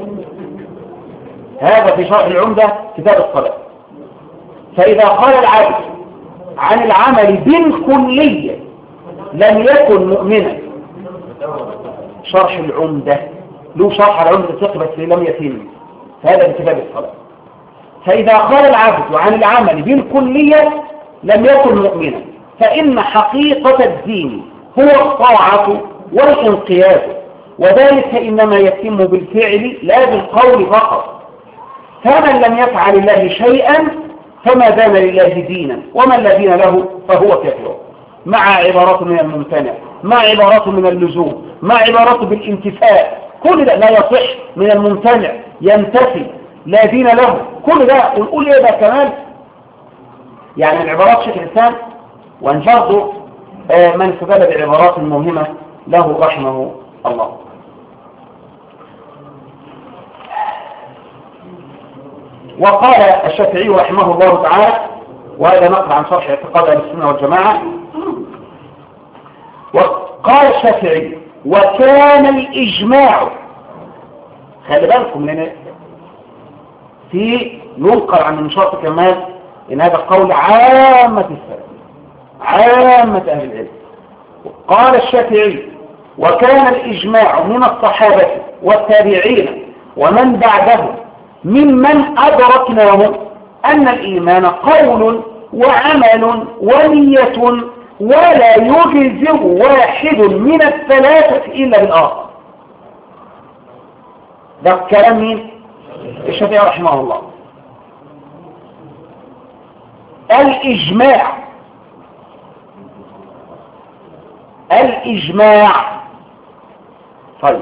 هذا في شرح العمدة كتاب الصلاة. فإذا قال العبد عن العمل بالكلية لم يكن مؤمنا. شرح العمدة له شرح العمدة الفقه بس لم يتم، هذا كتاب الصلاة. فإذا قال العبد عن العمل بالكلية لم يكن مؤمنا، فإن حقيقة الدين هو الطاعة والانقياد، وذلك إنما يتم بالفعل لا بالقول فقط. فمن لم يفعل الله شيئا فما دام لله دينا، ومن لا دين له فهو كافر. مع عبارات من الممتنع، مع عبارات من اللزوم، مع عبارات بالانتفاء، كل ده لا يصح. من الممتنع ينتفي، لا دين له، كل ده. ونقول ايه ده كمان يعني العبارات شيخ الإسلام، وان برضه من استدل بعبارات مهمة له رحمه الله. وقال الشافعي رحمه الله تعالى، وهذا نقل عن شرح اعتقاد اهل السنة والجماعة، وقال الشافعي وكان الإجماع، خلي بالكم لأن في ينقل عن النشاط كمان إن هذا قول عامة السلف، عامة أهل العلم. قال الشافعي وكان الإجماع من الصحابة والتابعين ومن بعدهم ممن أدركناه أن الإيمان قول وعمل ونية، ولا يجزئ واحد من الثلاثة إلا بالآخر. ده كلام مين؟ الشافعي رحمه الله. الإجماع طيب،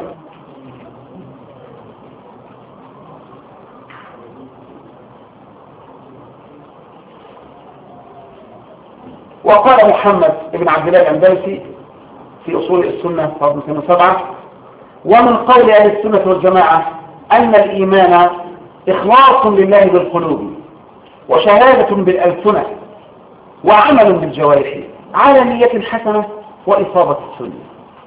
وقال محمد بن عبد الله الأندلسي في أصول السنة 7 ومن قول أهل السنة والجماعة أن الإيمان إخلاص لله بالقلوب وشهادة بالألسنة وعمل بالجوارح على نية حسنة وإصابة السنة.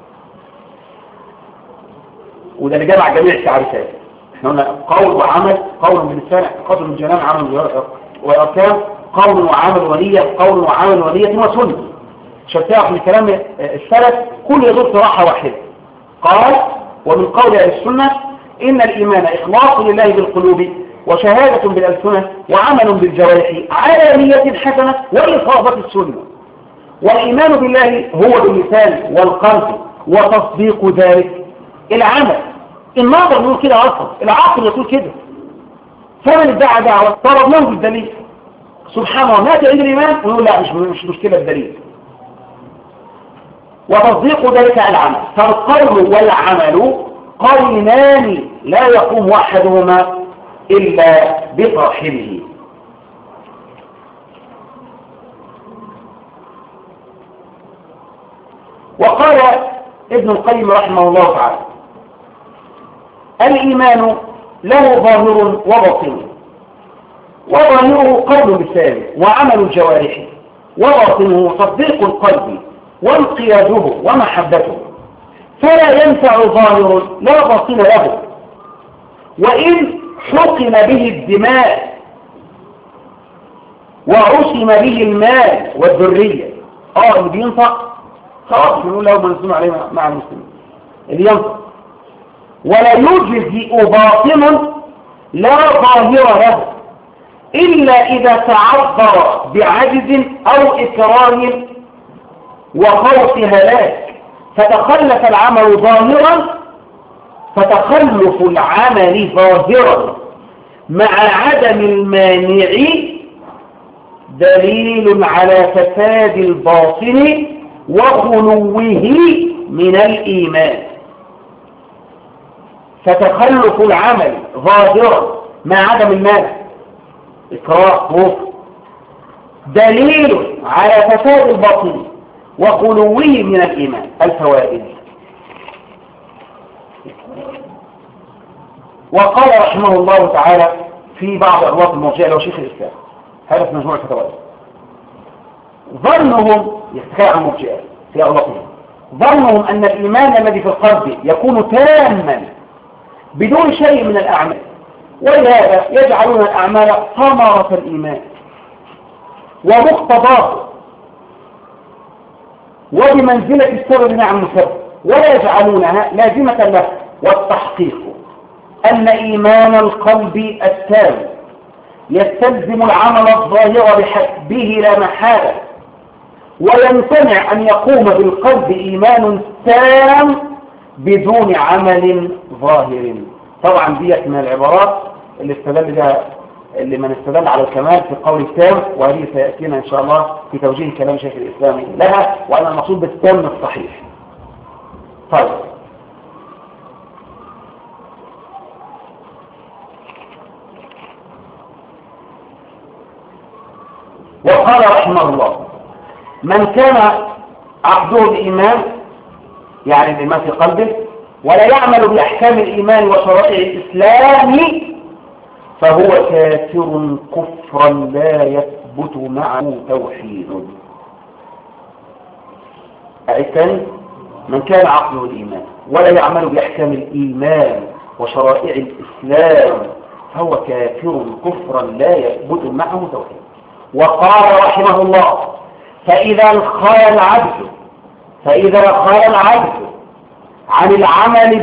وده اللي جمع جميع التعريفات. احنا قلنا قول وعمل، قول باللسان، اعتقاد بالجنان، عمل وأركان، قول وعمل ونية، قول وعمل ونية وسنة. عشان تعرف من كلام السلف كل يدور في راحة واحدة. قال ومن قول أهل السنة إن الإيمان إخلاص لله بالقلوب وشهادة بالألسنة وعمل بالجوارح على نية حسنة وإصابة السنة. والإيمان بالله هو باللسان والقلب وتصديق ذلك العمل. النظر يقول كده أصلا، العقل يقول كده. فمن ادعى دعوة طلب له بالدليل. سبحان الله، مات عند الإيمان ونقول لا مش مشكلة الدليل. وتصديق ذلك العمل، فالقول والعمل قرينان لا يقوم أحدهما إلا بصاحبه. وقال ابن القيم رحمه الله تعالى: الإيمان له ظاهر وباطن، وظاهره قول اللسان وعمل الجوارح، وباطنه تصديق القلب وانقياده ومحبته، فلا ينفع ظاهر لا باطن له، وإن حقن به الدماء وعصم به المال والذرية. اللي بينفع خلاص نقول له منزوم عليه مع المسلمين اللي ينفع. ولا يجزئ باطن لا ظاهر له إلا إذا تعذر بعجز أو إكراه وخوف هلاك، فتخلف العمل ظاهرا مع عدم المانع دليل على فساد الباطن وخلوه من الإيمان. فتخلف العمل ظاهرا مع عدم المانع إكراه خوف دليل على فساد الباطن وخلوه من الإيمان. الفوائد. وقال رحمه الله تعالى في بعض أغلاط المرجئة لو شيخ الإسلام، هذا في مجموعة فتاوى، ظنهم يستخيع عن المرجئة في أغلاطهم، ظنهم أن الإيمان الذي في القلب يكون تاما بدون شيء من الأعمال، ولهذا يجعلون الأعمال ثمرة الإيمان ومقتضاه وبمنزلة السبب مع المسبب، ولا يجعلونها لازمة له. والتحقيق أن إيمان القلب التام يستلزم العمل الظاهر بحسبه لا محالة، ويمتنع أن يقوم بالقلب إيمان تام بدون عمل ظاهر. طبعا ديت من العبارات اللي من استدل على الكمال في القول التام، وهذه سيأتينا إن شاء الله في توجيه كلام شيخ الإسلام لها، وأن المقصود بالتام الصحيح. طيب، وقال رحمه الله: من كان عقده الإيمان، يعني الإيمان في قلبه، ولا يعمل بأحكام الإيمان وشرائع الإسلام، فهو كافر كفرا لا يثبت معه توحيد. الثاني: من كان عقله الإيمان ولا يعمل بأحكام الإيمان وشرائع الإسلام، فهو كافر كفرا لا يثبت معه توحيد. وقال رحمه الله: فإذا خال العبد عن العمل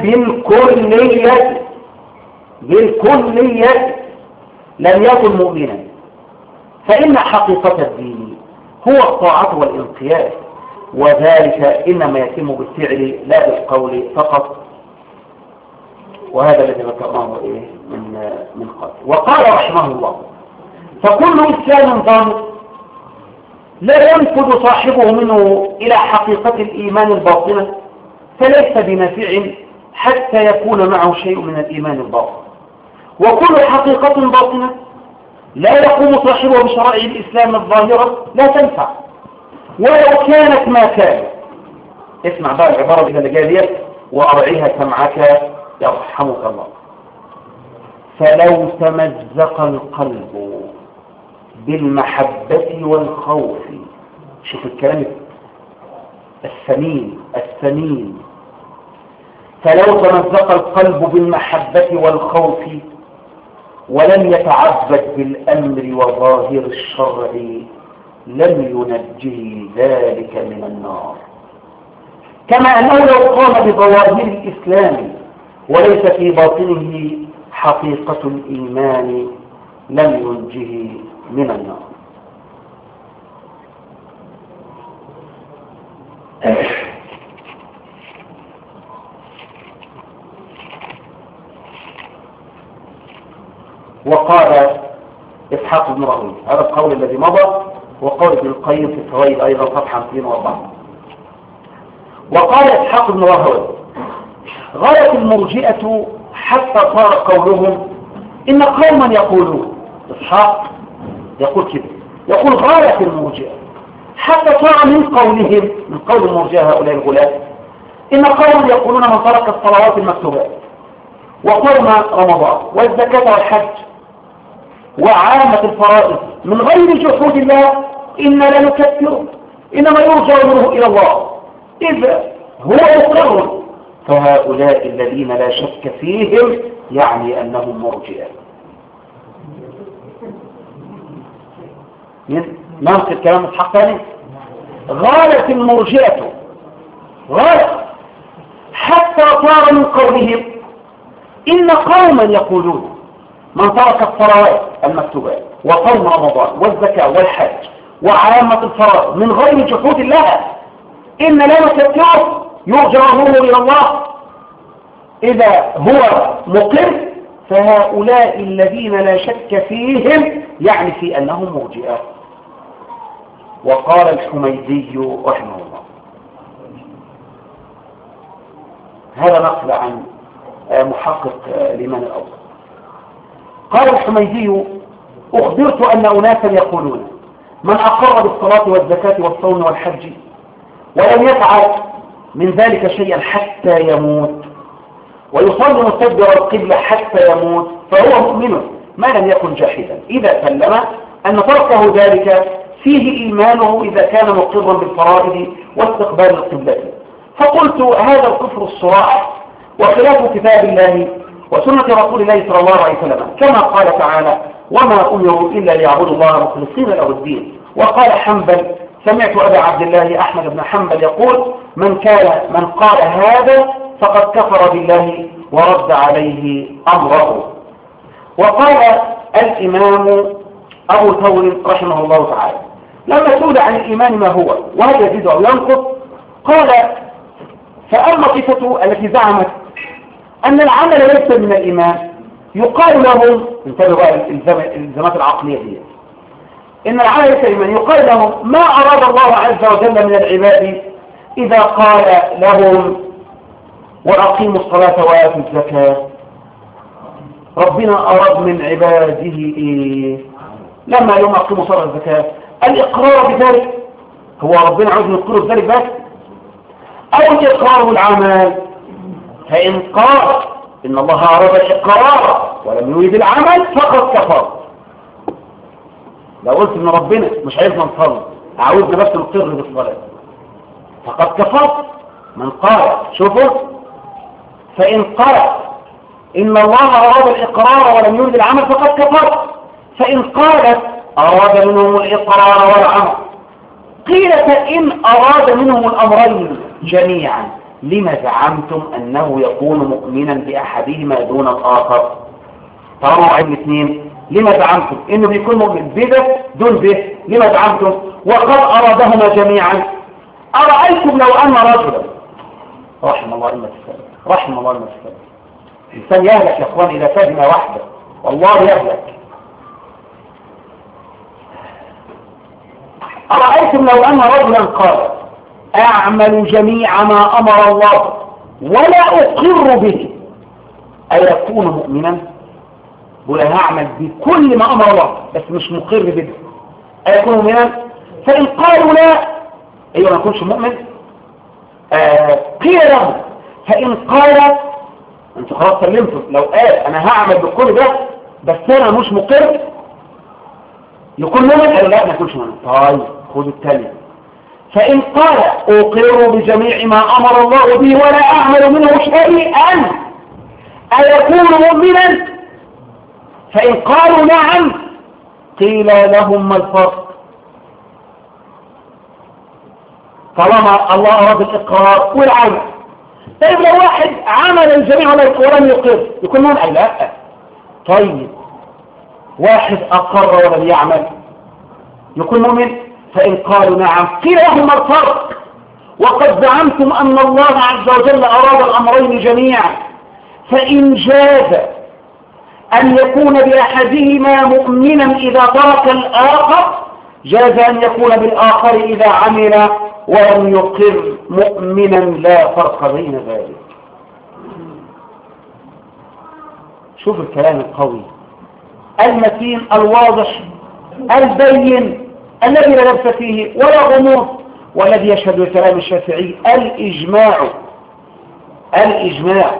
بالكلية لم يكن مؤمنا، فإن حقيقة الدين هو الطاعة والانقياد، وذلك إنما يتم بالفعل لا بالقول فقط. وهذا الذي ذكرناه من قبل. وقال رحمه الله: فكل إسلام ظاهر لا ينفذ صاحبه منه إلى حقيقة الإيمان الباطنة، فليس بنافع حتى يكون معه شيء من الإيمان الباطن. وكل حقيقة باطنة لا يقوم صاحبه بشرائع الإسلام الظاهرة لا تنفع ولو كانت ما كانت. اسمع بقى العبارة اللي جاية وأرعيها سمعك يرحمك الله: فلو تمزق القلب بالمحبة والخوف، شوف الكلام الثمين، فلو تمزق القلب بالمحبة والخوف ولم يتعبد بالأمر وظاهر الشرع لم ينجه ذلك من النار، كما أنه لو قام بظواهر الإسلام وليس في باطنه حقيقة الإيمان لم ينجه من النار. وقال إسحاق بن راهويه. هذا القول الذي مضى وقول ابن القيم في الفوائد أيضا صفحة 204. وقال إسحاق بن راهويه: غاية المرجئة حتى صار قولهم إن قوما يقولون. إسحاق يقول كده، يقول غاية المرجئة حتى صار من قولهم، من قول المرجئة هؤلاء الغلاة، إن قوما يقولون من ترك الصلوات المكتوبات وصوم رمضان والزكاة والحج وعامة الفرائض من غير جحود الله إنا لا نكفره، إنما يرجع منه إلى الله إذا هو مقر، فهؤلاء الذين لا شك فيهم يعني أنهم مرجئة. ننقل كلام إسحاق ثاني: غاية المرجئة غاية حتى صار من قولهم إن قوما يقولون من ترك الصلوات المكتوبات وصوم رمضان والزكاة والحج وعامة الفرائض من غير جحود الله إن لا نكفره يرجع منه إلى الله إذا هو مقر، فهؤلاء الذين لا شك فيهم يعني في أنهم مرجئة. وقال الحميدي رحمه الله، هذا نقل عن محقق الإيمان الأوسط، قال الحميدي: أخبرت أن أناسا يقولون من أقر بالصلاة والزكاة والصوم والحج ولم يفعل من ذلك شيئا حتى يموت ويصلي مستدبر القبلة حتى يموت فهو مؤمن ما لم يكن جاحدا إذا سلم أن تركه ذلك فيه إيمانه إذا كان مقرا بالفرائض واستقبال القبلة. فقلت: هذا الكفر الصراح وخلاف كتاب الله وسنة رسول الله صلى الله عليه وسلم، كما قال تعالى: وما أمروا إلا ليعبدوا الله مخلصين له الدين. وقال حنبل: سمعت أبا عبد الله أحمد بن حنبل يقول: من قال هذا فقد كفر بالله ورد عليه أمره. وقال الإمام أبو ثور رحمه الله تعالى لما سئل عن الإيمان ما هو وهل يزيد أو ينقص، قال: فأما صفته التي زعمت أن العمل ليس من الإيمان يقال لهم، انتبهوا بقى الالتزامات العقلية دي، إن العمل ليس الإيمان يقال لهم ما أراد الله عز وجل من العباد إذا قال لهم وأقيموا الصلاة وآتوا الزكاة. ربنا أراد من عباده إيه لما يوم أقيموا الصلاة والزكاة؟ الإقرار بذلك، هو ربنا عاوز نذكره بذلك بس، أو الإقرار بالعمل؟ فإن قال إن الله أراد الإقرار ولم يريد العمل فقد كفر. لو قلت إن ربنا مش عايزنا نصلي، عاوزنا بس نقر بالصلاة، فقد كفر. من قال شوفوا، فإن قال إن الله أراد الإقرار ولم يريد العمل فقد كفر. فإن قالت أراد منهم الإقرار والعمل، قيل فإن أراد منهم الأمرين جميعا لما زعمتم أنه يكون مؤمنا بأحدهما دون الآخر؟ طالما علم الاثنين، لما زعمتم إنه بيكون مؤمن بده دون به؟ لما زعمتم وقد أرادهما جميعا؟ أرأيتم لو أن رجلا، رحم الله إما تسلم، رحم الله إما تسلم، الإنسان يهلك يا أخوان إذا فهم واحدة، والله يهلك. أرأيتم لو أن رجلا قال أعمل جميع ما أمر الله ولا أقر به أيكون مؤمنا؟ ولا هعمل بكل ما أمر الله بس مش مقر به أيكون مؤمنا؟ فإن قالوا لا، أيوة ما يكونش مؤمن. قيل له فإن قال أنتوا خلاص سلمتوا، لو قال أنا هعمل بكل ده بس أنا مش مقر يكون مؤمن؟ قالوا لا ما يكونش مؤمن. طيب خذوا التالي، فإن قال أقر بجميع ما أمر الله به ولا أعمل منه شيئا أيكون مؤمنا؟ فإن قالوا نعم قيل لهم ما الفرق؟ طالما الله أراد الإقرار والعمل. طيب لو واحد عمل الجميع ولم يقر يكون مؤمن؟ أي لا. طيب واحد أقر ولم يعمل يكون مؤمن؟ فإن قالوا نعم قيل لهم ما الفرق؟ وقد زعمتم أن الله عز وجل أراد الأمرين جميعا، فإن جاز أن يكون بأحدهما مؤمنا إذا ترك الآخر جاز أن يكون بالآخر إذا عمل ولم يقر مؤمنا لا فرق بين ذلك. شوف الكلام القوي المتين الواضح البين الذي لا لبس فيه ولا غموض، والذي يشهد لكلام الشافعي الإجماع.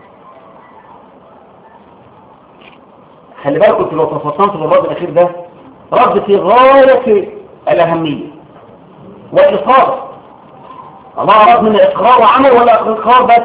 خلي بالكم لو تفصلت في الرد الأخير ده رد في غاية الأهمية والإصابة. الله أراد من إقرار وعمل ولا إقرار بس؟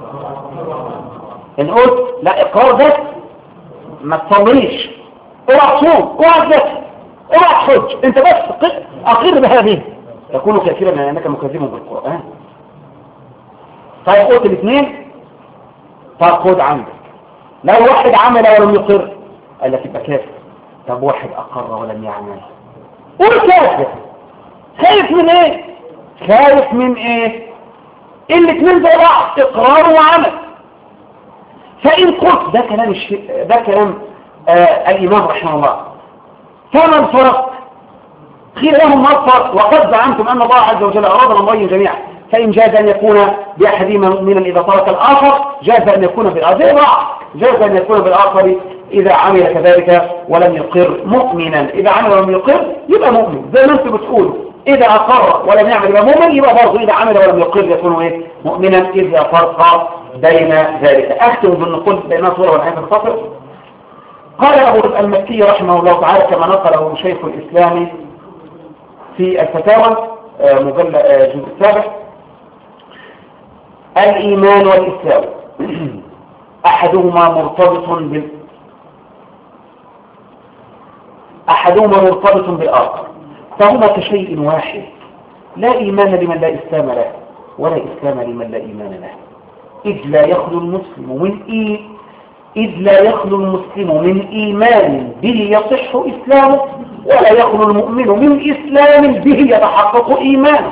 إن قلت لا إقرار بس ما تصليش، اوعى تصوم، اوعى تذاكر، اوعى تحج، انت بس أقر بهذه تكون كافرا لأنك مكذب بالقرآن. طيب قلت الاثنين، طيب خد عندك لو واحد عمل ولم يقر قال لك يبقى كافر. طب واحد أقر ولم يعمل قول كافر. خايف من ايه؟ خايف من ايه؟ الاثنين زي بعض، اقرار وعمل. فإن قلت ده كلام الإمام رحمه الله، فما الفرق؟ قيل لهم ما الفرق وقد زعمتم أن الله عز وجل أراد الأمرين جميعا، فإن جاز أن يكون بأحدهما مؤمنا إذا ترك الآخر جاز أن يكون بالآخر، جاز أن يكون بالآخر إذا عمل كذلك ولم يقر مؤمنا. إذا عمل ولم يقر يبقى مؤمن زي ما أنتم بتقولوا، إذا أقر ولم يعمل يبقى مؤمن، يبقى برضه إذا عمل ولم يقر يكون إيه؟ مؤمنا إذا فرق بين ذلك. أختم بالنقول بينها صورة والحين تختصر. قال أبو المكي رحمه الله تعالى كما نقله شيخ الإسلام في الفتاوى مجلد جزء السابع: الإيمان والإسلام أحدهما مرتبط بالآخر، فهما كشيء واحد، لا إيمان لمن لا إسلام له ولا إسلام لمن لا إيمان له، إذ لا يخلو المسلم من إيمان به يصح إسلامه، ولا يخلو المؤمن من إسلام به يتحقق إيمانه،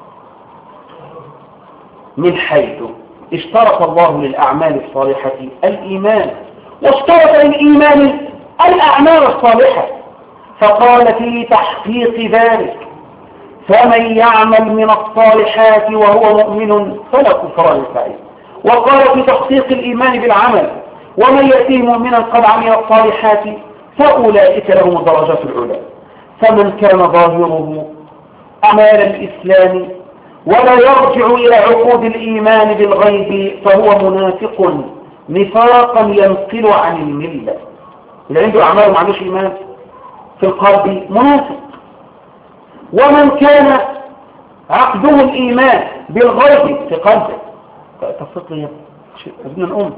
من حيث اشترط الله للأعمال الصالحة الإيمان، واشترط للإيمان الأعمال الصالحة، فقال في تحقيق ذلك: فمن يعمل من الصالحات وهو مؤمن فلا كفران سعيد. وقال في تحقيق الإيمان بالعمل: ومن يأتيه مؤمنا قد عمل الصالحات فأولئك لهم الدرجات العلى. فمن كان ظاهره أعمال الإسلام ولا يرجع إلى عقود الإيمان بالغيب فهو منافق نفاقا ينقل عن الملة. اللي عنده أعمال وما عندوش إيمان في القلب منافق. ومن كان عقده الإيمان بالغيب في قلبه تصدق يا ابن الأم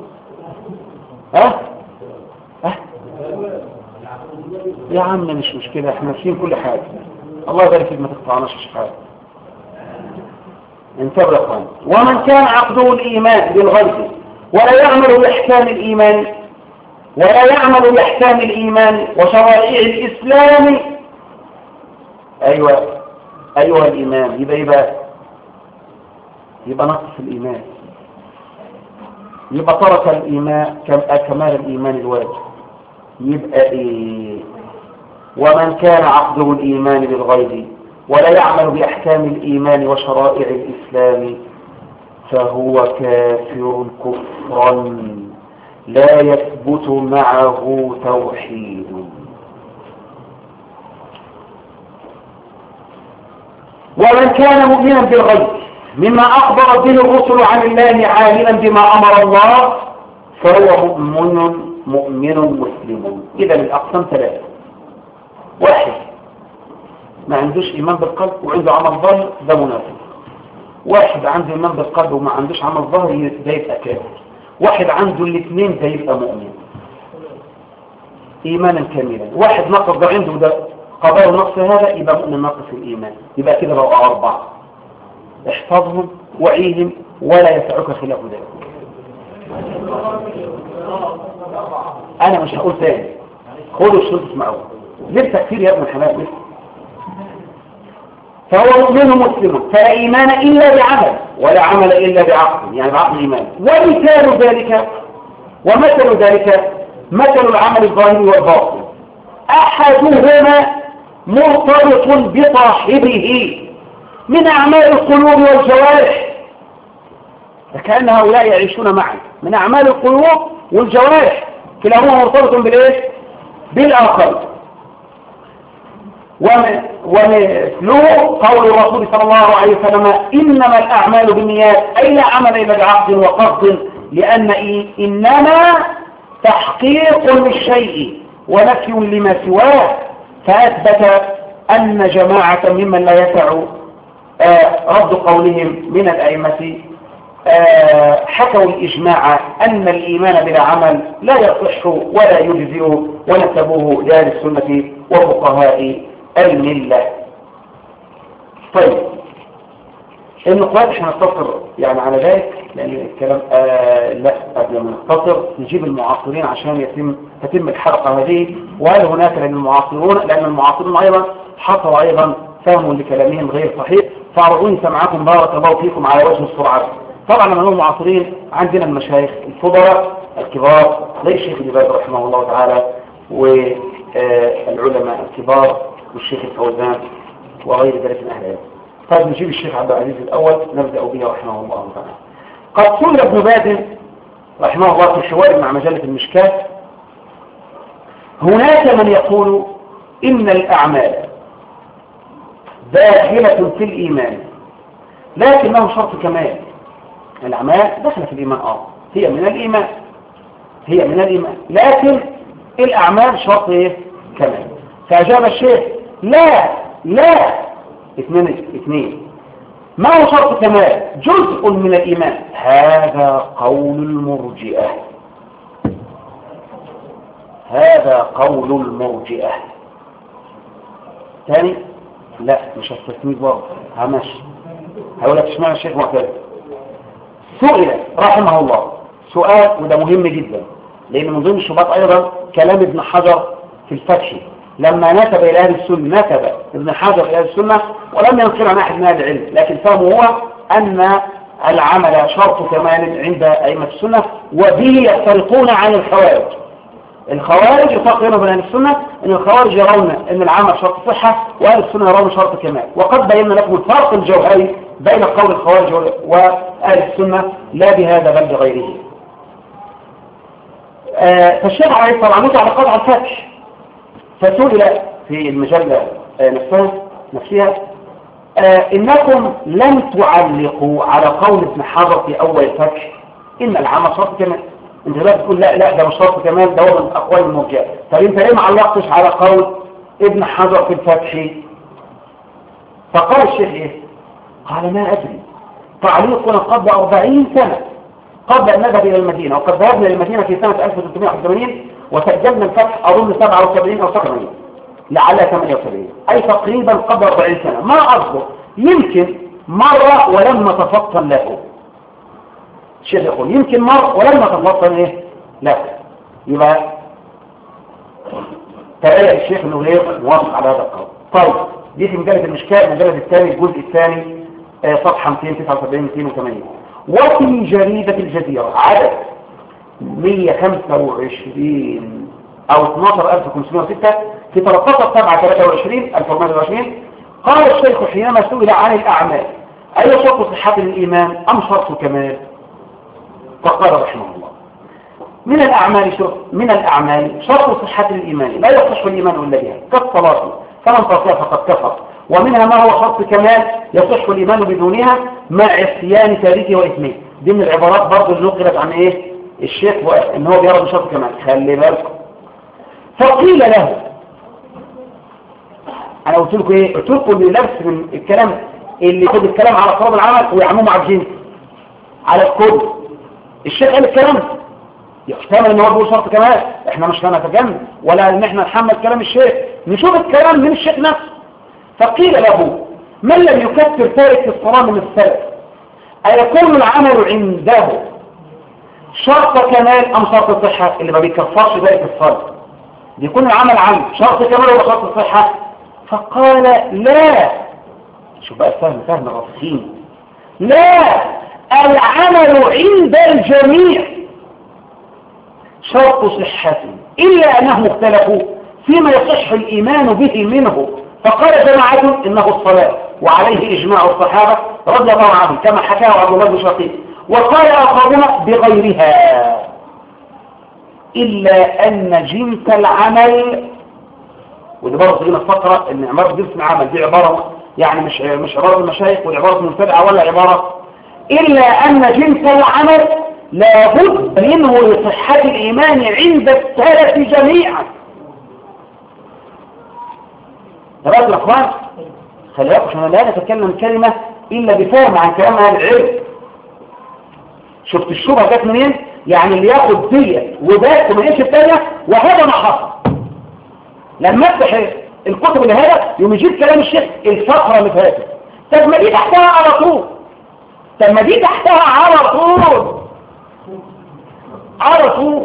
يا عم مش مشكلة، احنا فين كل حاجة. الله يبارك فيك، ما تقطعناش حاجة. انتبه يا اخوان. ومن كان عقده الإيمان بالغيب ولا يعمل بأحكام الإيمان وشرائع الإسلام، أيوة الإيمان يبقى نقص الإيمان، يبقى ترك الإيمان كمال الإيمان الواجب. يبقى إيه؟ ومن كان عقده الإيمان بالغيب ولا يعمل بأحكام الإيمان وشرائع الإسلام فهو كافر كفرا لا يثبت معه توحيد. ومن كان مؤمنا بالغيب مما أخبرت به الرسل عن الله عالما بما أمر الله فهو مؤمن مسلم. إذا الأقسام ثلاثة: واحد ما عندوش إيمان بالقلب وعنده عمل ظاهر، ده منافق. واحد عنده إيمان بالقلب وما عندوش عمل ظاهر، ده يبقى كافر. واحد عنده الاثنين، ده يبقى مؤمن إيمانا كاملا. واحد نقص ده عنده ده قضاء النقص، هذا يبقى مؤمن ناقص الإيمان. يبقى كده لو أربعة، احفظهم وعيهم ولا يسعك خلاف ذلك. أنا مش هقول تاني، خدوا الشروط اسمعوا. ليه تكفير يا ابن الحلال؟ ليه؟ فهو مؤمن مسلم فلا إيمان إلا بعمل ولا عمل إلا بعقل، يعني بعقل الإيمان. ومثل ذلك مثل العمل الظاهري والباطن أحدهما مرتبط بصاحبه من أعمال القلوب والجوارح، فكأن هؤلاء يعيشون معا من أعمال القلوب والجوارح، كلاهما مرتبط بالإيه؟ بالآخر. ومثله قول الرسول صلى الله عليه وسلم إنما الأعمال بالنيات، أي لا عمل إلا بعقد وقصد، لأن إنما تحقيق للشيء ونفي لما سواه. فأثبت أن جماعة ممن لا يسع رد قولهم من الأئمة حكوا الإجماع أن الإيمان بلا عمل لا يصح ولا يجزئ، ونسبوه لأهل السنة وفقهاء الملة. طيب النقاط احنا نختصر يعني على ذلك، لأن الكلام لا قبل ما نختصر نجيب المعاصرين عشان تتم الحلقة هذه. وهل هناك لأن المعاصرين أيضا حصلوا أيضا فهم لكلامهم غير صحيح، فأرجوني سمعكم بارك الله فيكم على وجه السرعة. طبعا لما نقول المعاصرين عندنا المشايخ الفضلاء الكبار زي الشيخ ابن باز رحمه الله تعالى، والعلماء الكبار والشيخ الفوزان وغير ذلك من أهل العلم. طيب نجيب الشيخ عبد العزيز الأول نبدأ به رحمه الله تعالى. قد سئل ابن باز رحمه الله في حوار مع مجلة المشكاة: هناك من يقول إن الأعمال داخلة في الإيمان لكنه شرط كمال. الأعمال داخلة في الإيمان، هي من الإيمان لكن الأعمال شرط إيه؟ كمال. فأجاب الشيخ: لا اثنين ما هو شرط كمال؟ جزء من الإيمان. هذا قول المرجئة. ثاني لا مش هستثمير برضه همشي هقول لك اشمعنى الشيخ معتز. سئل رحمه الله سؤال وده مهم جدا، لأن من ضمن الشبهات أيضا كلام ابن حجر في الفتح لما نسب إلى أهل السنة، نسب ابن حجر إلى أهل السنة ولم ينقل عن أحد من أهل العلم، لكن فهمه هو أن العمل شرط كمال عند أئمة السنة، وبه يفترقون عن الخوارج. الخوارج يفرق بين أهل السنة أن الخوارج يرون أن العمل شرط صحة، وأهل السنة يرون شرط كمال. وقد بينا لكم الفرق الجوهري بين قول الخوارج وأهل السنة لا بهذا بل بغيره. فالشيخ عليه الصلاة والسلام على قطع الفتح، فسئل في المجلة نفسها إنكم لم تعلقوا على قول ابن حجر في أول الفتح إن العمل شرط كمال. انت لا تقول لا ده مش شرط كمال، ده هو من أقوال المرجئة. طب انت ليه ما علقتش على قول ابن حجر في الفتح؟ فقال الشيخ ايه؟ قال ما أدري، تعليقنا قبل 40 سنة قبل أن نذهب إلى المدينة، وقد ذهبنا إلى المدينة في سنة 1381 وسجلنا الفتح أظن 77 أو 87 لعلها 78، أي تقريبا قبل 40 سنة. ما أذكر، يمكن مرة ولم نتفطن له. الشيخ يقول يمكن مرة ولم نتفطن إيه له. يبقى تلاقي الشيخ انه غير موافق على هذا القول. طيب دي في مجلة المشكاة، المجلد الثاني الجزء الثاني صفحة 279 280. وفي جريدة الجزيرة عدد 125 أو 12506 في 13/7/23 قال الشيخ حينما سئل عن الأعمال أي شرط صحة الإيمان أم شرط كمال؟ فقال رحمه الله من الأعمال شرط صحة الإيمان لا يصح الإيمان إلا بها كالصلاة فمن تطيع فقد كفر، ومنها ما هو شرط كمال يصح الإيمان بدونها مع عصيان تاريخه وإثمه. دي من العبارات برضه اللي نقلت عن إيه الشيخ إن هو بيرى بشرط كمال. خلي بالكم. فقيل له، أنا قلت لكم إيه؟ قلت لكم اللي لبس من الكلام اللي ياخد الكلام على فرض العمل ويعموه مع الجنس على الكل. الشيخ قال الكلام يحتمل ان هو بيقول شرط كمال، احنا مش هنتجنن ولا ان احنا نحمل كلام الشيخ، نشوف الكلام من الشيخ نفسه. فقيل له من لم يكفر تارك الصلاة من السلف أيكون العمل عنده شرط كمال أم شرط صحة؟ اللي ما بيكفرش تارك الصلاة بيكون العمل عنده شرط كمال ولا شرط صحة؟ فقال لا. شوف بقى فهم الراسخين. لا، العمل عند الجميع شرط صحة إلا أنهم اختلفوا فيما يصح الإيمان به منه، فقال جماعة إنه الصلاة وعليه إجماع الصحابة رضي الله عنهم كما حكاه عبد الله بن شقيق، وقال آخرون بغيرها، إلا أن جنس العمل، ودي برضه هنا الفقرة إن عبارة جنس العمل دي عبارة يعني مش عبارة المشايخ والعبارة المنفرعة ولا عبارة، إلا أن جنس العمل لابد منه لصحة الإيمان عند السلف جميعا. تبقى يا أخوان خلي بالكم عشان لا نتكلم كلمة إلا بفهم عن كلام أهل العلم. شفت الشبهة جت منين؟ يعني اللي ياخد دية وده وما يمشي الثانية، وهذا ما حصل. لما افتح الكتب اللي هذا يوم يجيب كلام الشيخ الفقرة اللي فاتت، طب ما دي تحتها على طول، طب ما دي تحتها على طول على طول.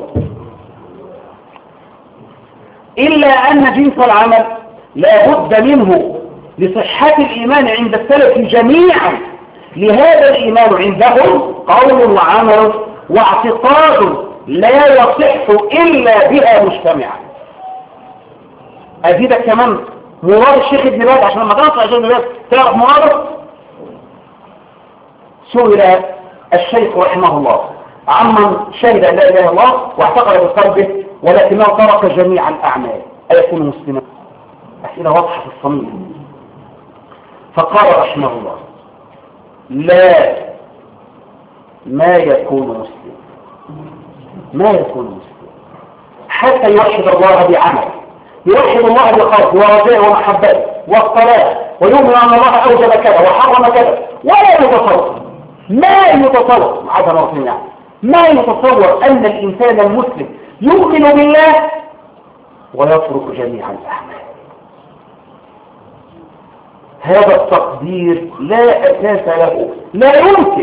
إلا أن جنس العمل لا بد منه لصحة الإيمان عند السلف جميعا، لهذا الإيمان عندهم قول وعمل واعتقاد لا يصح إلا بها مجتمعا. أزيدك كمان مراد الشيخ ابن باز عشان لما تنصر الشيخ ابن باز تعرف مراده. سئل الشيخ رحمه الله عمن شهد أن لا إله إلا الله واعتقد بقلبه ولكنه ترك جميع الأعمال أيكون مسلما؟ أسئلة واضحة في الصميم. فقال رحمه الله لا، ما يكون مسلم، ما يكون مسلم حتى يوحد الله بعمله، يوحد الله بخوفه ورجائه ومحبته والصلاة، ويؤمن أن الله أوجب كذا وحرم كذا، ولا يتصور ما يتصور عدم ربنا ما يتصور أن الإنسان المسلم يؤمن بالله ويترك جميع الأعمال. هذا التقدير لا أساس له، لا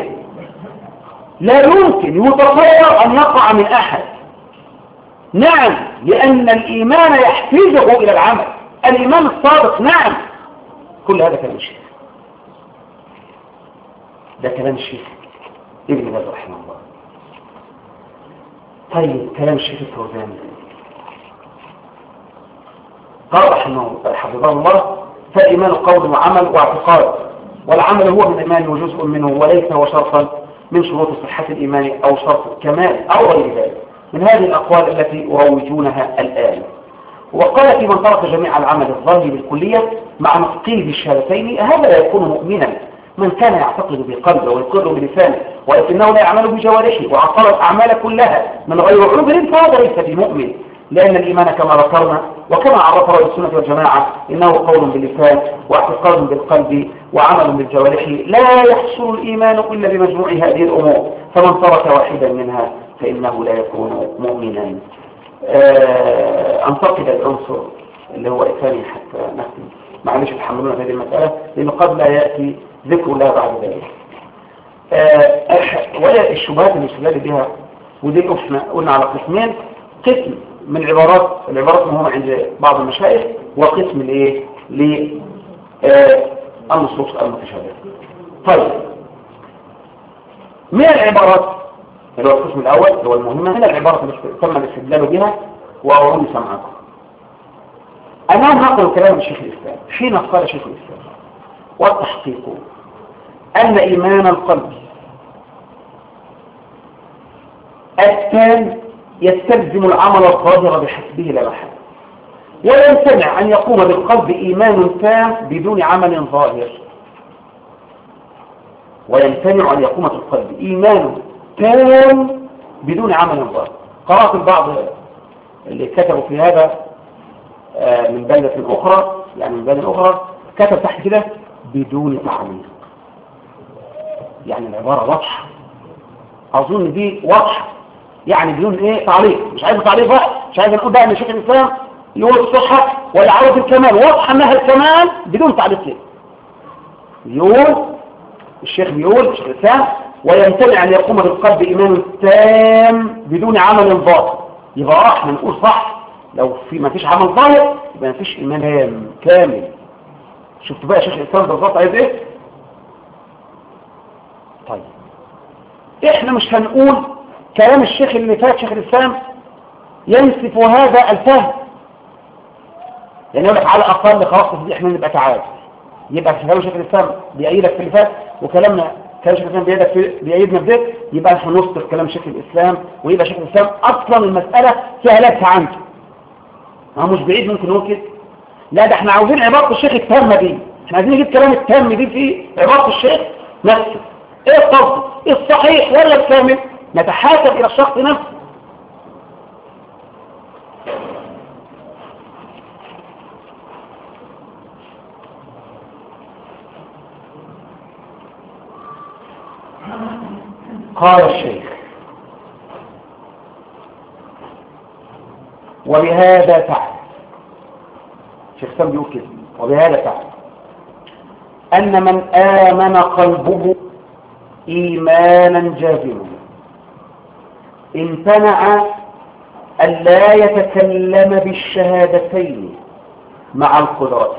يمكن يتصور أن يقع من أحد. نعم، لأن الإيمان يحتاجه إلى العمل، الإيمان الصادق. نعم، كل هذا كلام الشيخ، ده كلام الشيخ ابن باز رحمه الله. طيب كلام الشيخ الفوزاني قال حفظه الله فالإيمان قول وعمل واعتقاد، والعمل هو من الإيمان وجزء منه، وليس هو شرطا من شروط صحة الإيمان أو شرط كمال أو غير ذلك من هذه الأقوال التي يروجونها الآن. وقال في من ترك جميع العمل الظاهري بالكلية مع نطقه بالشهادتين هذا لا يكون مؤمنا. من كان يعتقد بقلبه ويقر بلسانه ولكنه لا يعمل بجوارحه وعطل الأعمال كلها من غير عذر فهذا ليس بمؤمن، لأن الإيمان كما ذكرنا وكما عرفه أهل السنة والجماعة إنه قول باللسان واعتقاد بالقلب وعمل بالجوارح، لا يحصل الإيمان إلا بمجموع هذه الأمور، فمن ترك واحدا منها فإنه لا يكون مؤمنا. أنتقد العنصر اللي هو الثاني حتى نختم، معلش تحملونا هذه المسألة لأنه قد لا يأتي ذكر الله بعد ذلك. ولا الشبهات المستدل بها، ودي قلنا على قسمين، قسم من العبارات المهمة عند بعض المشايخ، وقسم الايه للنصوص المتشابهة. طيب من العبارات اللي هو القسم الأول اللي هو المهمة، من العبارات اللي تم الاستدلال بها وأوروني سمعكم. أنا نقل كلام الشيخ الإسلام حين قال شيخ الإسلام والتحقيق أن إيمان القلب التام يستلزم العمل الظاهر بحسبه لا محل، ولا يمتنع أن يقوم بالقلب إيمان تام بدون عمل ظاهر، ويمتنع أن يقوم بالقلب إيمان تام بدون عمل ظاهر. قرأت البعض اللي كتبوا في هذا من بلدة أخرى، يعني من بلدة أخرى، كتب تحت كده بدون تعليق. يعني العبارة واضحة، أظن دي واضحة، يعني بدون ايه تعليق، مش عايز تعليق بقى، مش عايز نقول بقى ان شيخ الإسلام يقول الصحة ولا عاوز الكمال، واضحة انها الكمال بدون تعليق ليه. يقول الشيخ بيقول شيخ الإسلام ويمتنع ان يقوم بالقلب إيمان تام بدون عمل ظاهر. يبقى احنا نقول صح، لو في ما فيش عمل ظاهر يبقى ما فيش إيمان تام كامل. شفت بقى شيخ الإسلام بالظبط عايز ايه؟ طيب احنا مش هنقول كلام الشيخ اللي فات شيخ الإسلام ينسف هذا الفهم. يعني يقول لك على الأقل خلاص دي احنا نبقى تعادل، يبقى في كلام شيخ الإسلام بيأيدك في اللي فات، وكلامنا كلام شيخ الإسلام بيأيدنا في ده، يبقى احنا نصدر كلام شيخ الإسلام، ويبقى شيخ الإسلام أصلا المسألة فيها لبس عنده. ما مش بعيد ممكن نقول كده. لا ده احنا عاوزين عبارة الشيخ التامة دي، احنا عايزين نجيب كلام التام دي في عبارة الشيخ نفسه. ايه الطب؟ ايه الصحيح ولا الكامل؟ نتحاكم الى الشخص نفسه. قال الشيخ: وبهذا تعالى، شيخ سام بيقول كده، وبهذا تعالى أن من آمن قلبه إيمانا جازما امتنع أن لا يتكلم بالشهادتين مع القدرة،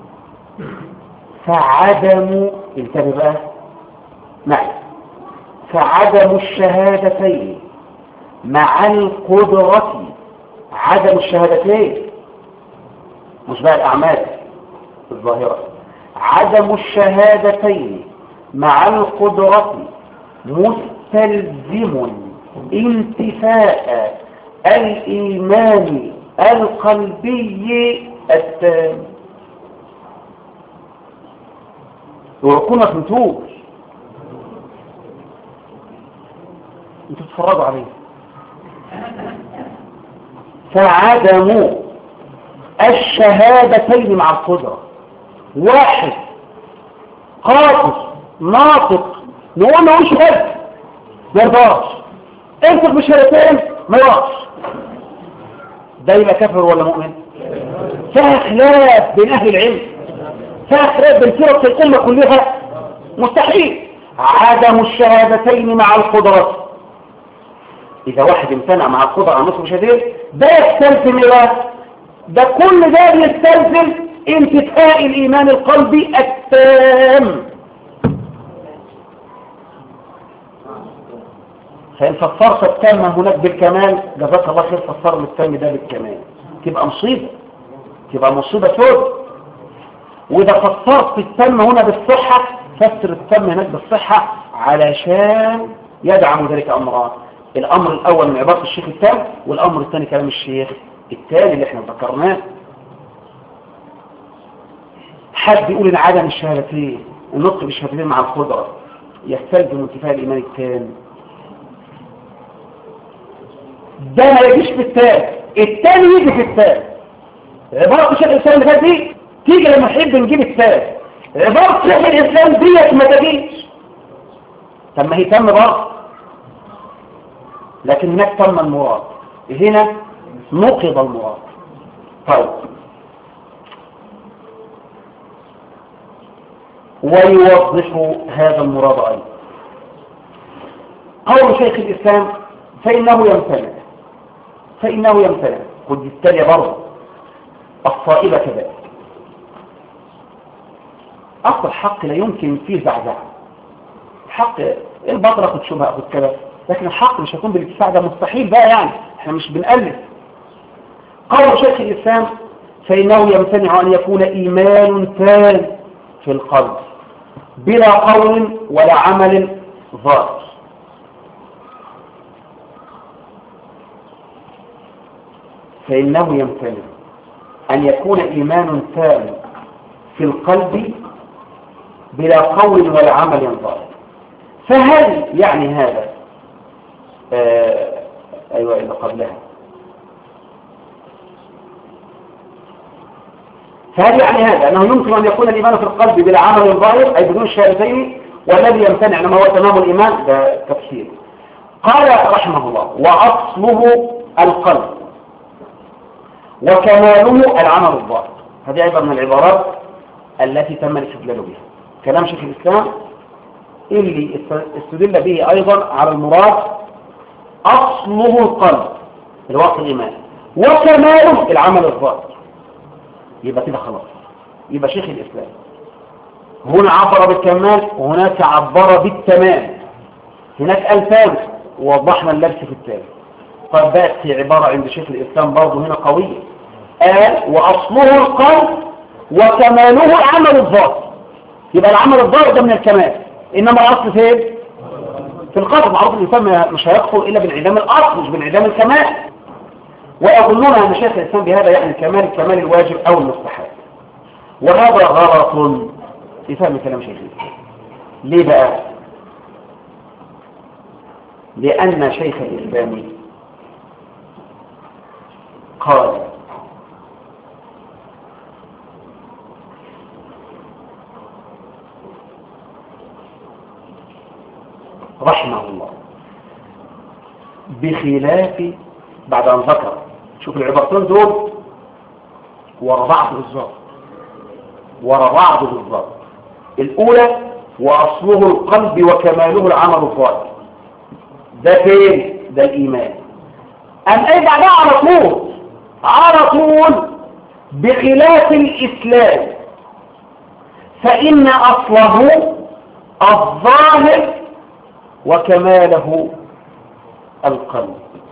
فعدم، انتبه بقى معي، فعدم الشهادتين مع القدرة، عدم الشهادتين مش بقى الأعمال الظاهرة، عدم الشهادتين مع القدرة مستلزم انتفاء الإيمان القلبي التام. ويكون ما فهمتوش، انتوا تتفرجوا عليه. فعدم الشهادتين مع القدرة، واحد قاطع ناطق نقول له شهادة ما يرضاش، انطق بشهادتين ما يرضاش، ده يبقى كافر ولا مؤمن؟ فيها خلاف بين اهل العلم، فيها خلاف بين فرق الامه كلها، مستحيل. عدم الشهادتين مع القدرة، اذا واحد امتنع مع القدرة عن نطق بشهادتين، ده يستلزم ايه؟ ده كل ده يستلزم انتفاء الايمان القلبي التام. فإن فسرت التام هناك بالكمال، جزاك الله خير، فسر التام ده بالكمال، تبقى مصيبة، تبقى مصيبة سود. وإذا فسرت التام هنا بالصحة، فسر التام هناك بالصحة علشان يدعم ذلك أمران. الأمر الأول من عبارة الشيخ التام، والأمر الثاني كلام الشيخ التاني اللي احنا ذكرناه. حد يقول ان عدم الشهادتين، النطق بالشهادتين مع القدرة يستلزم انتفاء الإيمان التام، ده ما يجيش في التام، التاني يجي في التام. عبارة الشيخ الإسلام اللي فات دي تيجي لما نحب نجيب التام، عبارة الشيخ الإسلام ديت ما تجيش. طب ما هي تم برضه، لكن هناك تم المراد، هنا نقض المراد. طيب، ويوضح هذا المراد أيضا قول شيخ الإسلام: فإنه يمتنع، قد يتلي برضه الصائبة كذلك. أصل الحق لا يمكن فيه زعزعة، الحق البطرة قد شبه قد كذا، لكن الحق مش هيكون بالاتساع، ده مستحيل بقى، يعني احنا مش بنألف. قول شيخ الإسلام: فإنه يمتنع أن يكون إيمان تام في القلب بلا قول ولا عمل ظاهر. فإنه يمتنع أن يكون إيمان تام في القلب بلا قول ولا عمل ظاهر. فهل يعني هذا أيوة اللي قبلها، فهل يعني هذا أنه يمكن أن يكون الإيمان في القلب بلا عمل ظاهر، أي بدون الشهادتين، والذي يمتنع إنما هو تمام الإيمان؟ ده تفسير. قال رحمه الله: وأصله القلب وكماله العمل الظاهر. هذه عبارة من العبارات التي تم الاستدلال بها، كلام شيخ الإسلام اللي استدل به أيضا على المراد: أصله القلب اللي هو الإيمان، وكماله العمل الظاهر. يبقى كده خلاص، يبقى شيخ الإسلام هنا عبر بالكمال وهناك عبر بالتمام، هناك ألفان ووضحنا اللبس في التالي. طب بقت عبارة عند شيخ الإسلام برضه هنا قوية، قال وأصله القلب وكماله العمل الظاهر. يبقى العمل الظاهر ده من الكمال، إنما الأصل فين؟ في القلب. معروف الإنسان مش هيكفر إلا بانعدام الأصل مش بانعدام الكمال. ويظنون أن شيخ الإسلام بهذا يعني الكمال الواجب أو المستحب، وهذا غلط في فهم كلام شيخ الإسلام. ليه بقى؟ لأن شيخ الإسلام قال رحمه الله بخلاف بعد أن ذكر، شوف العبارتين دول ورا بعض بالظبط. الأولى وأصله القلب وكماله العمل الظاهر، ده فين؟ ده الإيمان. أم أي بعدها على طول بخلاف الإسلام فإن أصله الظاهر وكماله القلب.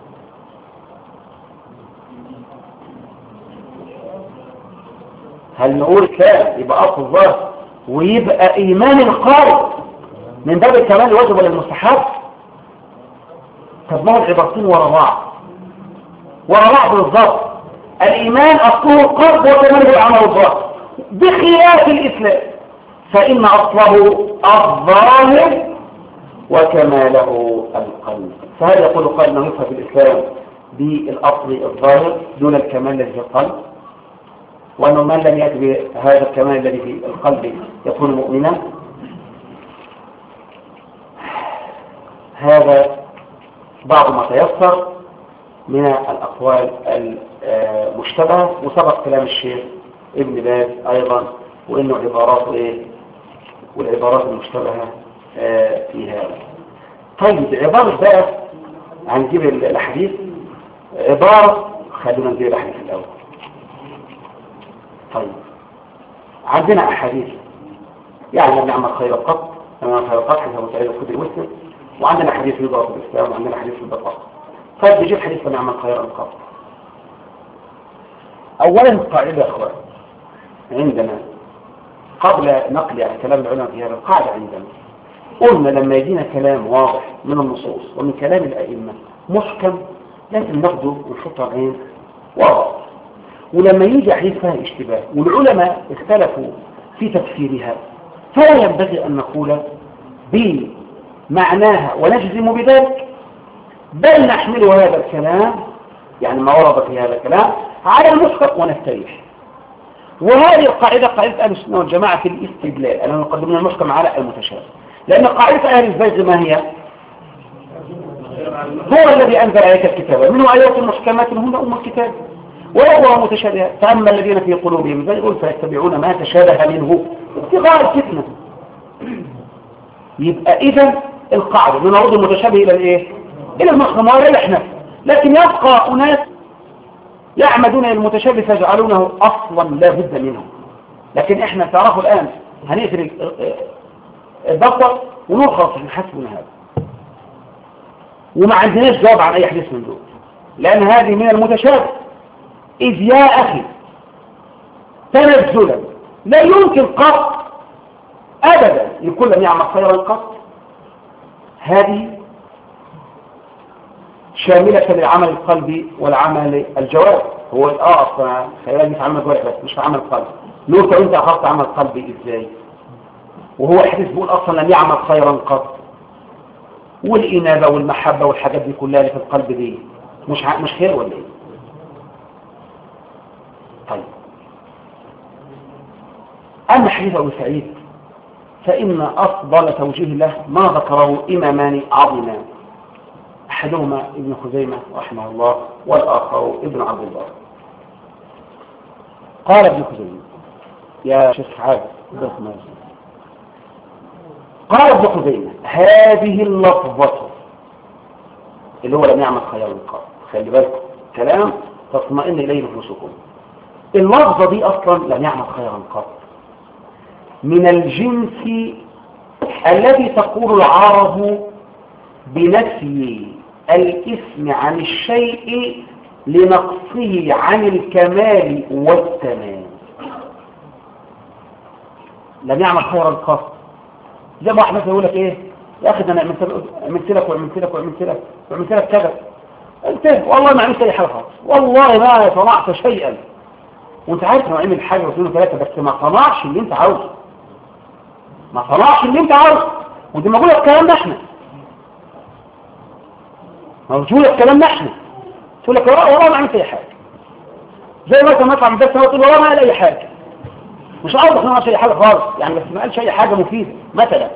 هل نقول كلام يبقى أصل الظاهر ويبقى إيمان القلب من باب الكمال الواجب ولا المستحب؟ طب ما هو العبارتين ورا بعض بالظبط. الإيمان أصله القلب وكماله العمل الظاهر بخلاف الإسلام فإن أصله الظاهر وكماله القلب. فهل يقول قال أنه يفهم في الإسلام بالأصل الظاهر دون الكمال الذي في القلب، وأنه من لم يأتي بهذا الكمال الذي في القلب يكون مؤمنا؟ هذا بعض ما تيسر من الأقوال المشتبهة، وسبق كلام الشيخ ابن باز أيضا وإنه عبارات والعبارات المشتبهة في هذا. طيب عبارة بقى هنجيب الحديث، عبارة خلونا نجيب الحديث الأول. طيب عندنا أحاديث يعني لم يعمل خير قط حسب سعيد الخدري ومسلم، وعندنا حديث يضرب الإسلام، وعندنا حديث يضرب. طيب بيجيب حديث لم يعمل خير قط. أولا القاعدة يا أخوان عندنا قبل نقل يعني كلام العلماء في هذا القاعدة عندنا قلنا لما يجينا كلام واضح من النصوص ومن كلام الأئمة محكم لازم ناخده ونحطه عين واضح، ولما يجي حديث فيها اشتباه والعلماء اختلفوا في تفسيرها فلا ينبغي أن نقول بمعناها ونجزم بذلك، بل نحمل هذا الكلام يعني ما ورد في هذا الكلام على المحكم ونستريح. وهذه القاعدة قاعدة أهل السنة والجماعة في الاستدلال أننا نقدم المحكم على المتشابه، لأن قاعدة أهل الزيغ ما هي؟ هو الذي أنزل عليك الكتاب منه آيات محكمات هن أم الكتاب وأخرى متشابهات فأما الذين في قلوبهم زيغ فيتبعون ما تشابه منه ابتغاء الفتنة. يبقى إذا القاعدة بنعرض المتشابه إلى الإيه؟ إلى المحكم ولا الأحناف، لكن يبقى أناس يعمدون المتشابه فيجعلونه أصلا لا بد منه. لكن إحنا تعرفوا الآن هنقفل الضغط ونخلص من حسبنا هذا وما عندناش جواب عن أي حديث من دول، لأن هذه من المتشابه. إذ يا أخي تنزلا لا يمكن قط أبدا يكون لم يعمل خيرا قط، هذه شاملة للعمل القلبي والعمل الجوارح. هو أصلا خيرا في عمل الجوارح بس مش في عمل القلب. نقول أنت أخذت عمل قلبي إزاي وهو الحديث بيقول أصلا لم يعمل خيرا قط؟ والإنابة والمحبة والحاجات دي كلها اللي في القلب دي مش خير ولا إيه؟ طيب أما حديث أبو سعيد فإن أفضل توجيه له ما ذكره إمامان عظيمان، أحدهما ابن خزيمة رحمه الله والآخر ابن عبد البر. قال ابن خزيمة يا شيخ عابد قال ابن خزيمة هذه اللفظة اللي هو لم يعمل خيرا قط، خلي بالكم كلام تطمئن إليه نفوسكم، اللفظة دي أصلا لم يعمل خيرا قط من الجنس الذي تقول العرب بنفي الإثم عن الشيء لنقصه عن الكمال والتمام. لم يعمل خيرا قط. زي ما واحد مثلا يقول لك ايه يا اخي ده انا عملت لك وعملت لك وعملت لك وعملت لك كذا، قلت والله ما عملت اي حاجه خالص، والله ما صنعت شيئا، وانت عارف انه عمل حاجه واثنين وثلاثه بس ما صنعش اللي انت عاوزه، ما صنعش اللي انت عاوزه. ودي موجوده في كلامنا احنا، موجوده في كلامنا احنا. تقول لك والله ما عملت اي حاجه، زي مثلا مطلع من الدرس تقول والله ما قال اي حاجه، مش قصدك انه ما قالش اي حاجه خالص يعني، بس ما قالش اي حاجه مفيده مثلا.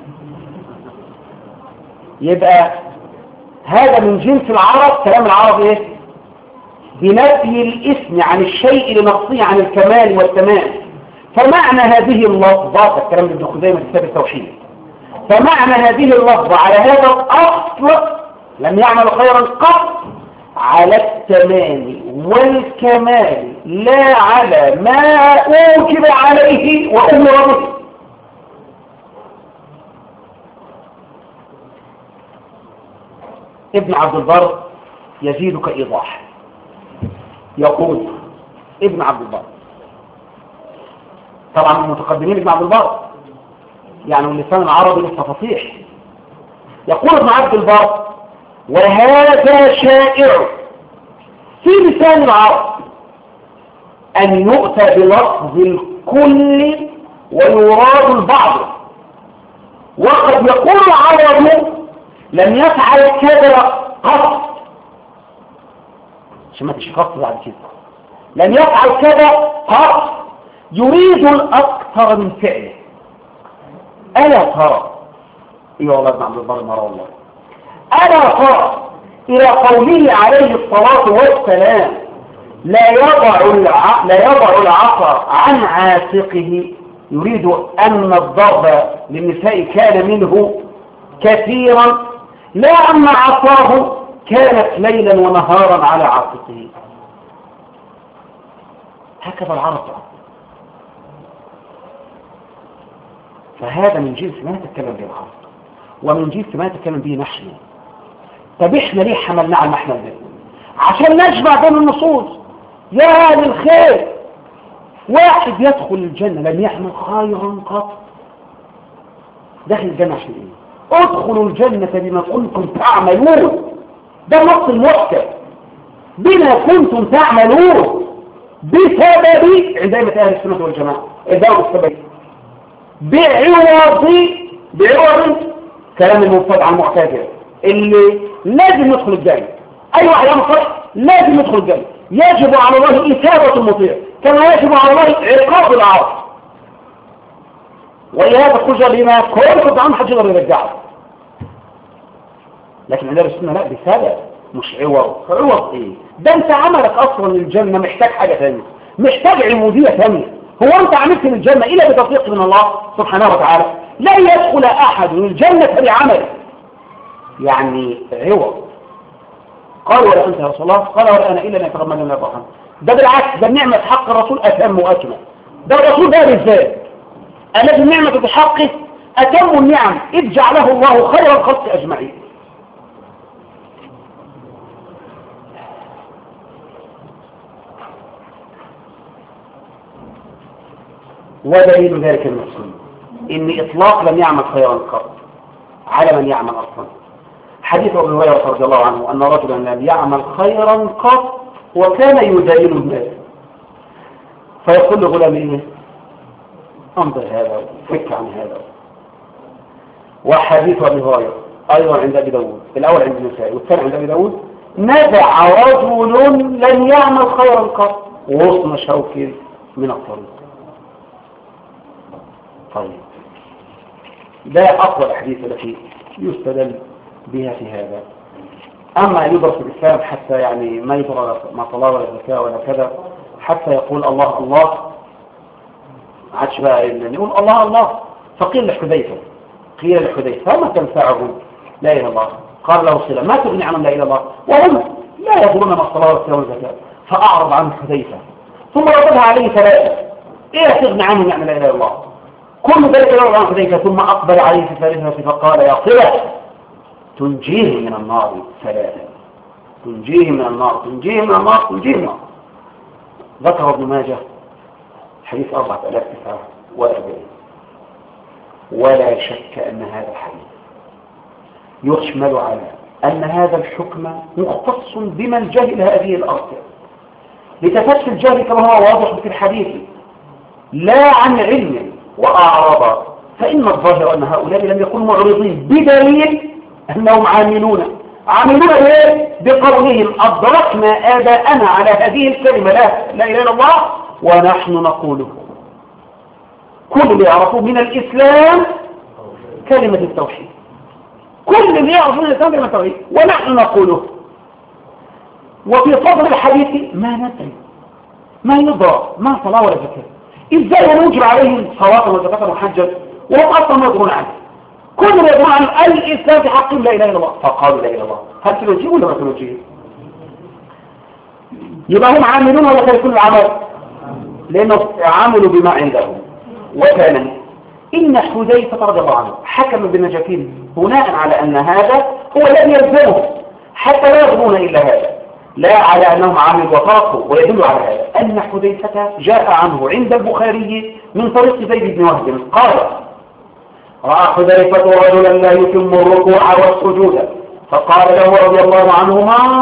يبقى هذا من جنس العرب. كلام العرب ايه؟ بنفي الاسم عن الشيء لنقصه عن الكمال والتمام. فمعنى هذه اللفظة، الكلام ابن خزيمة في كتاب التوحيد، فمعنى هذه اللفظة على هذا الأصل لم يعمل خيرا قط على التمام والكمال، لا على ما أوجب عليه وأمر به. ابن عبد البر يزيدك إيضاح، يقول ابن عبد البر، طبعا المتقدمين ابن عبد البر يعني اللسان العربي لسه فصيح. يقول ابن عبد البر وهذا شائع في لسان العرب أن يؤتى بلفظ الكل ويراد البعض، وقد يقول العرب لم يفعل كذا قط، عشان ما تشخص بعد كده، لم يفعل كذا قط يريد الأكثر من فعله. ألا ترى إيه والله ابن عبد البر مرة والله، ألا ترى إلى قوله عليه الصلاة والسلام لا يضع العصا عن عاتقه، يريد أن الضرب للنساء كان منه كثيرا، لا أن عصاه كانت ليلا ونهارا على عاتقه. هكذا العرب. فهذا من جنس ما تتكلم به العرب ومن جنس ما تتكلم به نحن. طب احنا ليه حملنا على المحمل ده؟ عشان نجمع بين النصوص. يا أهل الخير، واحد يدخل الجنة لم يعمل خيرا قط، داخل الجنة عشان ايه؟ ادخلوا الجنة بما كنتم تعملون، ده نص المحكم، بما كنتم تعملون بسبب عندما أهل السنة والجماعة الدور السبب بعوض كلام المبتدع المعتزلة اللي لازم يدخل الجنة. أي واحد يعمل صالح لازم يدخل الجنة، يجب على الله إثابة المطيع كما يجب على الله عقاب العاصي، ولهذا خرج بما كل عن حد يقدر يرجعه. لكن عندنا السنة لا، بسبب مش عوض. عوض ايه؟ ده انت عملك اصلا للجنة محتاج حاجة ثانية، محتاج عمودية ثانية. هو انت عملت للجنة الا بتوفيق من الله سبحانه وتعالى. لا يدخل احد للجنة بعمله يعني عوض. قال ولا انت يا رسول الله؟ قال ولا انا الا ان يتغمد الله الرحمن. ده بالعكس، ده النعمة حق الرسول اتم واكمل. ده الرسول ده بالذات الذي النعمة بحقه اتم النعم، اذ جعله الله خير الخلق اجمعين. ودليل ذلك المسلم ان اطلاق لم يعمل خيرا قط على من يعمل اصلا. حديث ابي هريره رضي الله عنه ان رجلا لم يعمل خيرا قط وكان يداين الناس، فيقول لغلام ايه؟ انظر هذا فك عن هذا. وحديث ابي هريره ايضا عند ابي داود، الاول عند النسائي والثاني عند ابي داود، نزع رجل لم يعمل خيرا قط وغصن شوك من الطريق. طيب ده أقوى الأحاديث التي يستدل بها في هذا. أما يدرس الإسلام حتى يعني ما يدرس ما صلاة ولا زكاة ولا كذا، حتى يقول الله الله، عادش بقى يقول الله الله. فقيل لحذيفة، قيل لحذيفة فما تنفعهم لا إله إلا الله؟ قال له صلة ما تغني عنهم لا إله إلا الله وهم لا يقولون ما الصلاة والزكاة. فأعرض عنه حذيفة ثم ردها عليه ثلاثة، إيه تغني عنهم يعني لا إله إلا الله؟ كل ذلك يرى عن حذيفة ثم أقبل عليه في ثالثة فقال يا صلة تنجيه من النار ثلاثة، تنجيه من النار، تنجيه من النار، تنجيه من النار. ذكر ابن ماجه حديث 4940. ولا شك أن هذا الحديث يشمل على أن هذا الحكم مختص بمن جهل هذه الأركان لتفسر الجهل كما هو واضح في الحديث لا عن علم وأعراض، فإن الظاهر أن هؤلاء لم يكونوا معرضين بدليل أنهم عاملون إيه؟ بقولهم أدركنا آباءنا على هذه الكلمة لا إله إلا الله ونحن نقوله. كل اللي يعرفوه من الإسلام كلمة التوحيد، كل اللي يعرفوه من الإسلام كلمة التوحيد ونحن نقوله. وفي صدر الحديث ما ندري، ما يضرب، ما صلاة ولا زكاة، إزاي نوجب عليهم صلاة وزكاة وحجة وهم أصلا ما يدرون عنه؟ كل ما يدرون عن الإسلام في حقهم لا إله إلا الله، فقالوا لا إله إلا الله. هل تنجيه ولا ما تنجيه؟ يبقى هم عاملون ولا تركون العمل؟ لأنه عملوا بما عندهم. وكان إن حذيفة رضي الله عنه حكم بالنجاكين بناء على أن هذا هو الذي يلزمه حتى لا يظنون إلا هذا، لا على أنهم عاملوا وطاقوا. ويدل على هذا أن حذيفة جاء عنه عند البخاري من طريق زيد بن وهب قال: رأى حذيفة رجلا لا يتم الركوع والسجود فقال له رضي الله عنه: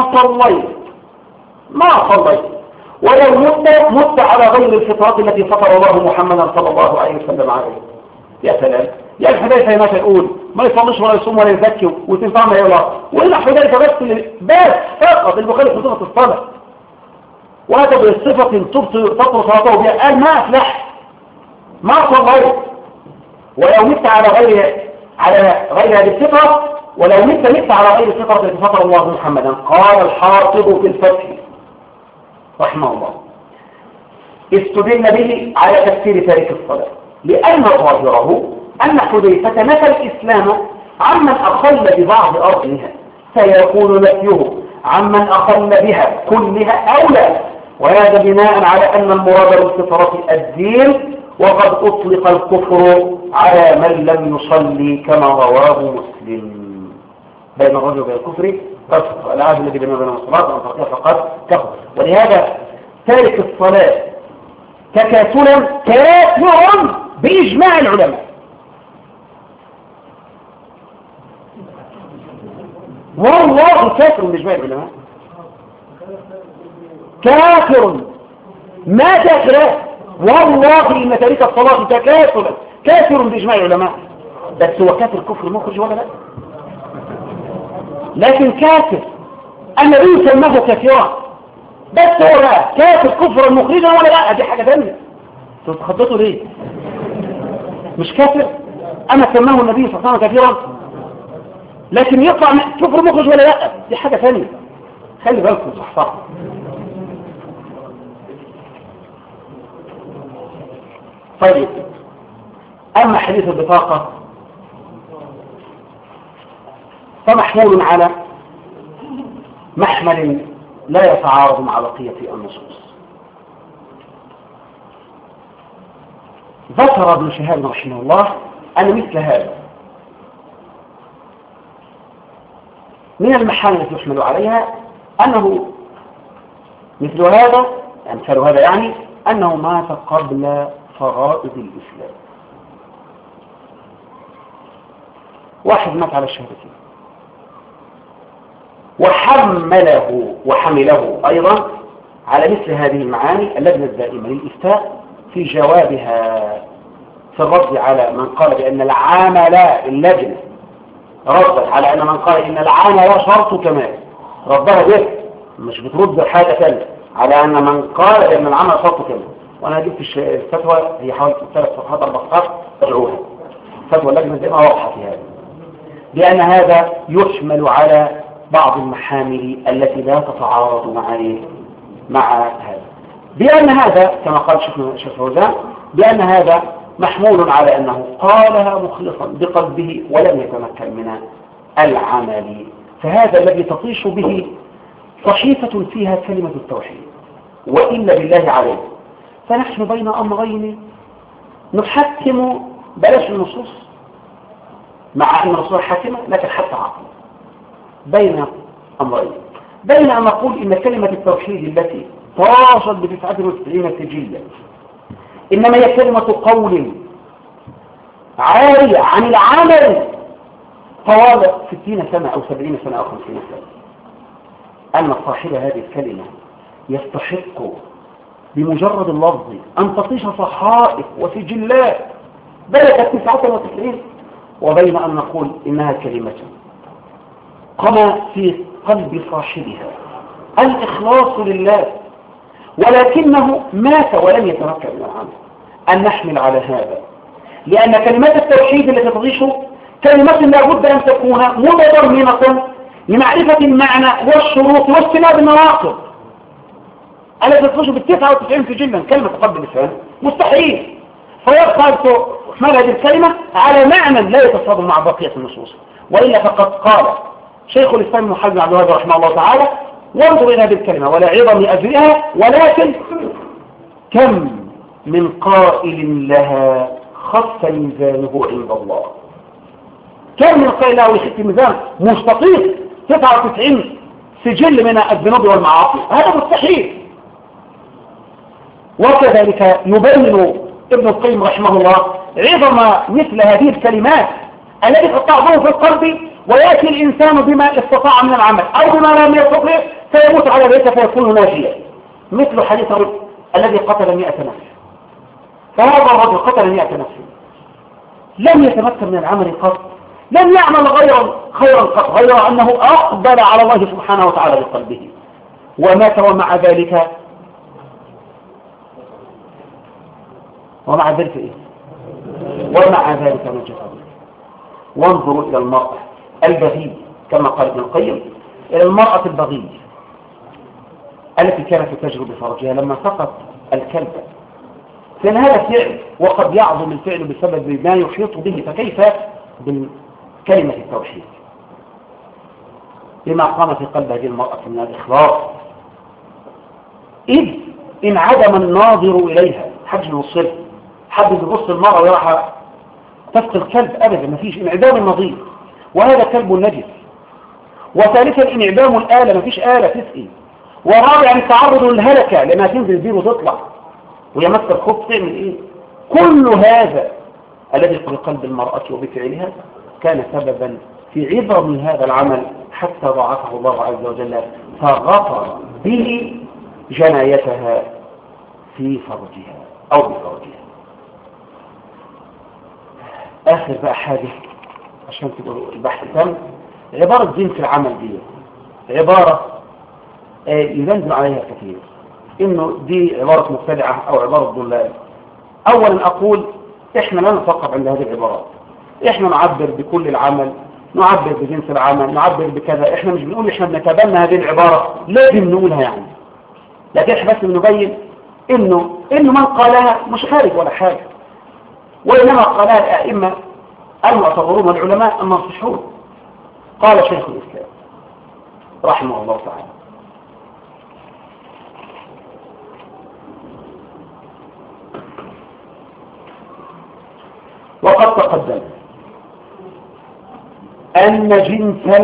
ما صليت ولو مت على غير الفطرة التي فطر الله محمدا صلى الله عليه وسلم عليه. يا سلام، يا الحذيفة ما يقول ما يصليش ولا يصوم ولا يزكي وتنفع ما يلا، وإلا حذيفة بس فقط البخاري في صفة الصلاة وهذا بصفة تبطل صلاته بها، قال ما أفلح ما صليت ولو مت على غير هذه الفطرة، ولو مت على غير الفطرة التي فطر الله محمدا. قال الحافظ في الفتح رحمه الله: استدل به على تفسير تارك الصلاة، لأن ظاهره أن حذيفة نفى الإسلام عمن أخل ببعض أرضها، فيكون نفيه عمن أخل بها كلها أولى، وهذا بناء على أن المراد بالفطرة الدين، وقد أطلق الكفر على من لم يصلي كما رواه مسلم. بين الرجل وبين الكفر كفر، العهد الذي بينه وبين الصلاة وأن تركها فقد كفر. ولهذا تارك الصلاة تكاسلا كافر بإجماع العلماء. والله كافر بإجماع العلماء، كافر ما تكره، والله إن تارك الصلاة كافر بإجماع العلماء. بس هو كافر كفر مخرج ولا لا؟ لكن كافر النبي سماه كافرا، بس هو لا كافر كفرا مخرجا ولا لا؟ دي حاجة ثانية. تتخططوا ليه؟ مش كافر، أما سماه النبي صلى الله عليه وسلم كافرا، لكن يطلع كفر مخرج ولا لا؟ دي حاجة ثانية. خلي بالكم صح. طيب، أما حديث البطاقة فمحمول على محمل لا يتعارض مع بقية النصوص. ذكر ابن شهاب رحمه الله أن مثل هذا من المحال التي يحمل عليها أنه مثل هذا، أمثال هذا يعني أنه مات قبل فرائض الإسلام. واحد مات على الشهادتين وحمله أيضا على مثل هذه المعاني اللجنة الدائمة للإفتاء في جوابها في الرد على من قال بأن العامل، اللجنة ردت على أن من قال إن العامل شرط كمال، ردها به مش بترد حاجة ثانية على أن من قال بأن العامل شرط كمال. وأنا جبت الفتوى هي حوالي 3 صفحات 4 صفحات ارجعوها، فتوى اللجنة الدائمة واضحة في هذا، بأن هذا يحمل على بعض المحامل التي لا تتعارض مع هذا، بأن هذا كما قال شيخ فوزان بأن هذا محمول على أنه قالها مخلصا بقلبه ولم يتمكن من العمل، فهذا الذي تطيش به صحيفة فيها كلمة التوحيد وإلا بالله عليه. فنحن بين أمرين نحكم بلاش النصوص مع أن الرسول حاكمة، لكن حتى عقل بين أمرين. بين أن نقول إن كلمة التوحيد التي طاشت ب99 سجلا إنما هي كلمة قول عارية عن العمل طوال 60 سنة أو 70 سنة أو 50 سنة، أن صاحب هذه الكلمة يستحق بمجرد اللفظ أن تطيش صحائف وسجلات بلغت 99، وبين أن نقول إنها كلمة قام في قلب صاحبها الإخلاص لله ولكنه مات ولم يتمكن من العمل، أن نحمل على هذا، لأن كلمات التوحيد التي تطيش كلمة لابد أن تكون متضمنة لمعرفة المعنى والشروط واجتناب النواقض التي تطيش ب99 سجلا كلمة قلب اللسان مستحيل، فيبقى تحمل هذه الكلمة على معنى لا يتصادم مع بقية النصوص. وإلا فقد قال شيخ الإسلام محمد بن عبد الوهاب رحمه الله تعالى: وانظر إلى هذه الكلمة ولا عظم أجرها ولكن كم من قائل لها خف ميزانه عند الله. كم من قائل لها ويخف ميزان مستطيل 99 سجل من الذنوب والمعاصي، هذا مستحيل. وكذلك يبين ابن القيم رحمه الله عظم مثل هذه الكلمات التي تطعظه في القلب ويأتي الإنسان بما استطاع من العمل أو بما لم يستطع فيموت على ذلك فيكون ناجيا، مثل حديث الرجل الذي قتل 100 نفس. فهذا الرجل قتل 100 نفس لم يتمكن من العمل قط، لم يعمل خيرا قط، غير أنه أقبل على الله سبحانه وتعالى بقلبه ومات. ومع ذلك إيه؟ ومع ذلك نجح. وانظروا إلى المرأة البغي كما قال ابن القيم، إلى المرأة البغي التي كانت تجري بفرجها لما سقط الكلب، لأن هذا فعل وقد يعظم الفعل بسبب ما يحيط به، فكيف بالكلمة التوحيد بما قام في قلب هذه المرأة من الإخلاص، إذ انعدم الناظر إليها. حد يوصل حد يبص المرأة ويراها تسقي الكلب أبدا، ما فيش انعدام النظير، وهذا كلب نجس. وثالثا انعدام الآلة، ما فيش آلة تسقي. ورابعا التعرض للهلكة لما تنزل بيه وتطلع وهي ماسكه الخوف تعمل ايه. كل هذا الذي في قلب المرأة وبفعلها كان سببا في عظم هذا العمل حتى ضاعفه الله عز وجل فغفر به جنايتها في فرجها أو بفرجها. آخر بقى حاجة عشان تقولوا البحث تم، عبارة جنس العمل دي عبارة ينزل عليها كثير إنه دي عبارة مبتدعة أو عبارة ضلال. أولا أقول إحنا لا نتوقف عند هذه العبارات، إحنا نعبر بكل العمل، نعبر بجنس العمل، نعبر بكذا. إحنا مش بنقول إحنا بنتبنى هذه العبارة، لازم نقولها يعني، لكن إحنا بس بنبين إنه من قالها مش خارج ولا حاجة، وإنما قالها الأئمة المعتبرون والعلماء الناصحون. قال شيخ الإسلام رحمه الله تعالى: وقد تقدم أن جنس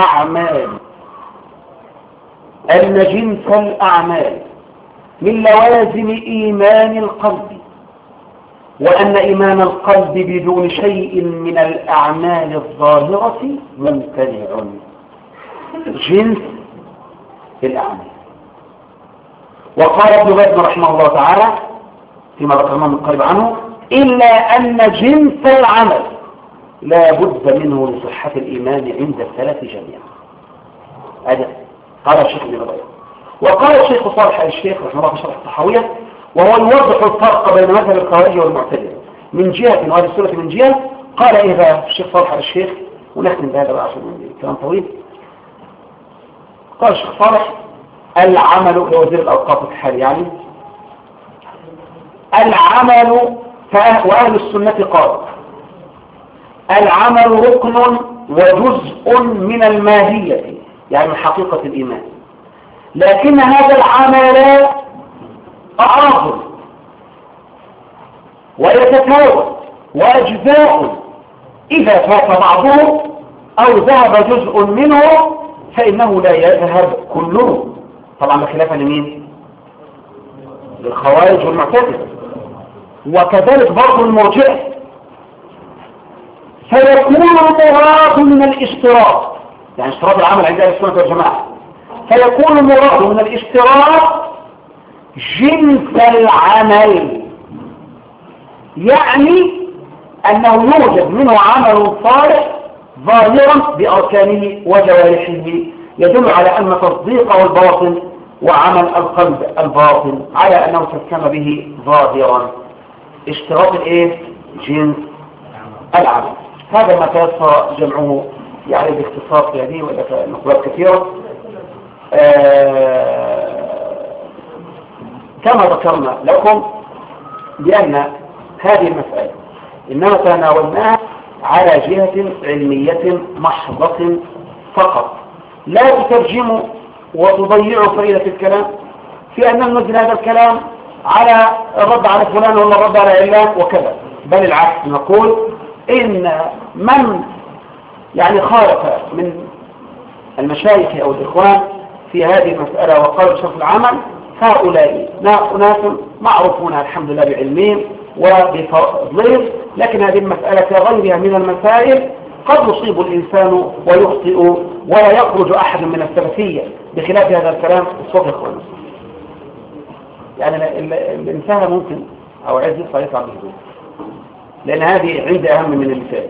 الأعمال من لوازم إيمان القلب، وأن إيمان القلب بدون شيء من الأعمال الظاهرة ممتنع. جنس الأعمال. وقال ابن باز رحمه الله تعالى فيما ذكرناه من قريب عنه: إلا أن جنس العمل لا بد منه لصحة الإيمان عند الثلاث جميعا. هذا قال الشيخ ابن باز. وقال الشيخ صالح الشيخ رحمه الله في شرح الطحاوية، وهو يوضح الفرق بين مذهب الخوارج والمعتزلة من جهة وهذه السورة من جهة. قال إذا الشيخ صالح الشيخ، ونختم بهذا بقى عشان الكلام طويل. قال الشيخ صالح: العمل لوزير الأوقاف الحالي يعني العمل، وأهل السنة قال العمل ركن وجزء من الماهية يعني من حقيقة الإيمان، لكن هذا العمل أعاظم ويتفاوت وأجزاء، إذا فات بعضه أو ذهب جزء منه فإنه لا يذهب كله، طبعا بخلافا لمين؟ للخوارج والمعتزلة، وكذلك برضه المرجئة. فيكون المراد من الاشتراط، يعني اشتراط العمل عند اهل السنة والجماعة، فيكون المراد من الاشتراط جنس العمل، يعني أنه يوجد منه عمل صالح ظاهرا بأركانه وجوارحه يدل على أن تصديقه الباطن وعمل القلب الباطن على أنه تسكن به ظاهرا. اشتراط الايه؟ جنس العمل. هذا ما تيسر جمعه يعني باختصار في هذه وإلا نقولات كثيرة. كما ذكرنا لكم بأن هذه المسألة إنما تناولناها على جهة علمية محضة فقط، لا تترجموا وتضيعوا فائدة الكلام في أن ننزل هذا الكلام على الرد على فلان ولا الرد على علان وكذا، بل العكس، نقول إن من يعني خالف من المشايخ أو الإخوان في هذه المسألة وقالوا بشرط العمل، هؤلاء أناس معروفون الحمد لله بعلمهم وبفضلهم، لكن هذه المسألة كغيرها من المسائل قد يصيب الإنسان ويخطئ ولا يخرج أحد من السلفية بخلاف هذا الكلام الصوت إخوانه. يعني الإنسان ممكن أو عز يطلع يطلع بهدوء، لأن هذه عندي أهم من اللسان.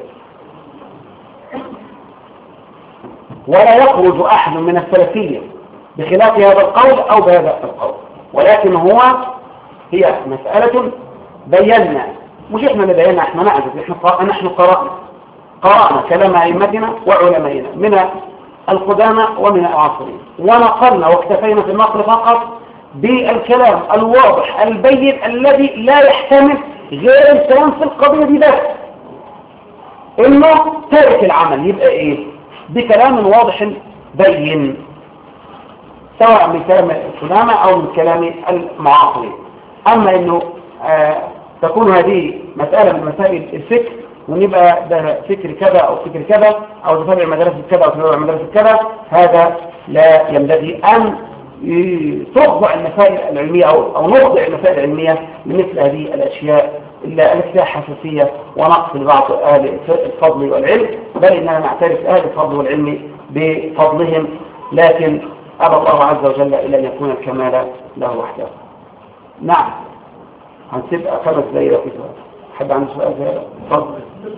ولا يخرج أحد من السلفية بخلاف هذا القول أو بهذا القول، ولكن هي مسألة بينا، مش احنا اللي بينا، احنا نعجز، نحن قرأنا كلام أئمتنا وعلمائنا من القدامى ومن العاصرين، ونقلنا واكتفينا في النقل فقط بالكلام الواضح البين الذي لا يحتمل غير الكلام في القضية دي بس، انه تارك العمل يبقى ايه؟ بكلام واضح بين، سواء من كلام القدامى او من كلام المعاصرين. اما انه تكون هذه مسألة من مسائل الفكر، ونبقى ده فكر كذا او فكر كذا او تتابع مدرسة كذا او تتابع مدرسة كذا، هذا لا ينبغي ان تخضع المسائل العلمية او نخضع المسائل العلمية لمثل هذه الاشياء التي فيها حساسية ونقص لبعض اهل الفضل والعلم، بل اننا نعترف اهل الفضل والعلم بفضلهم، لكن ابى الله عز وجل الا ان يكون الكمال له وحده. نعم، هنسيبها 5 دقايق في سؤال. حد عنده سؤال زي هذا؟ اتفضل.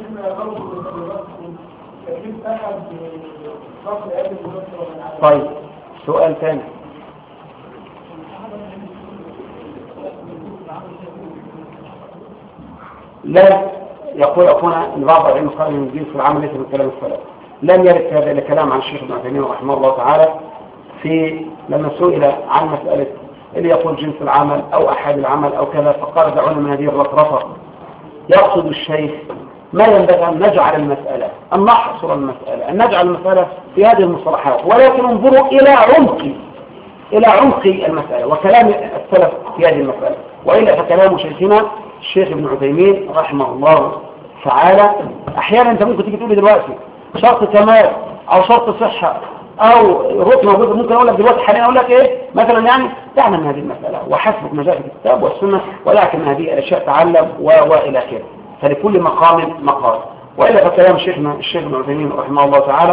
طيب سؤال ثاني. لا يقول أخونا ان بعض العلم قال ان الجنس في العمل ليس من كلام السلف. لم يرد هذا الكلام عن الشيخ ابن عثيمين رحمه الله تعالى لما سئل عن مسألة اللي يقول جنس العمل أو أحد العمل أو كذا، فقال دعونا من هذه الرفرفة. يقصد الشيخ ما ينبغي أن نجعل المسألة، أن نحصر المسألة، أن نجعل المسألة في هذه المصطلحات، ولكن انظروا إلى عمق المسألة وكلام السلف في هذه المسألة، وإلا فكلام شيخنا الشيخ ابن عثيمين رحمه الله تعالى. أحيانا أنت ممكن تيجي تقول لي دلوقتي شرط كمال أو شرط صحة أو ركن موجود، ممكن أقول لك دلوقتي حاليا أقول لك إيه مثلا، يعني دعنا من هذه المسألة وحسبك ما جاء في الكتاب والسنة، ولكن هذه الأشياء تعلم وإلى آخره، فلكل مقام مقال. وإلا فكلام شيخنا الشيخ ابن عثيمين رحمه الله تعالى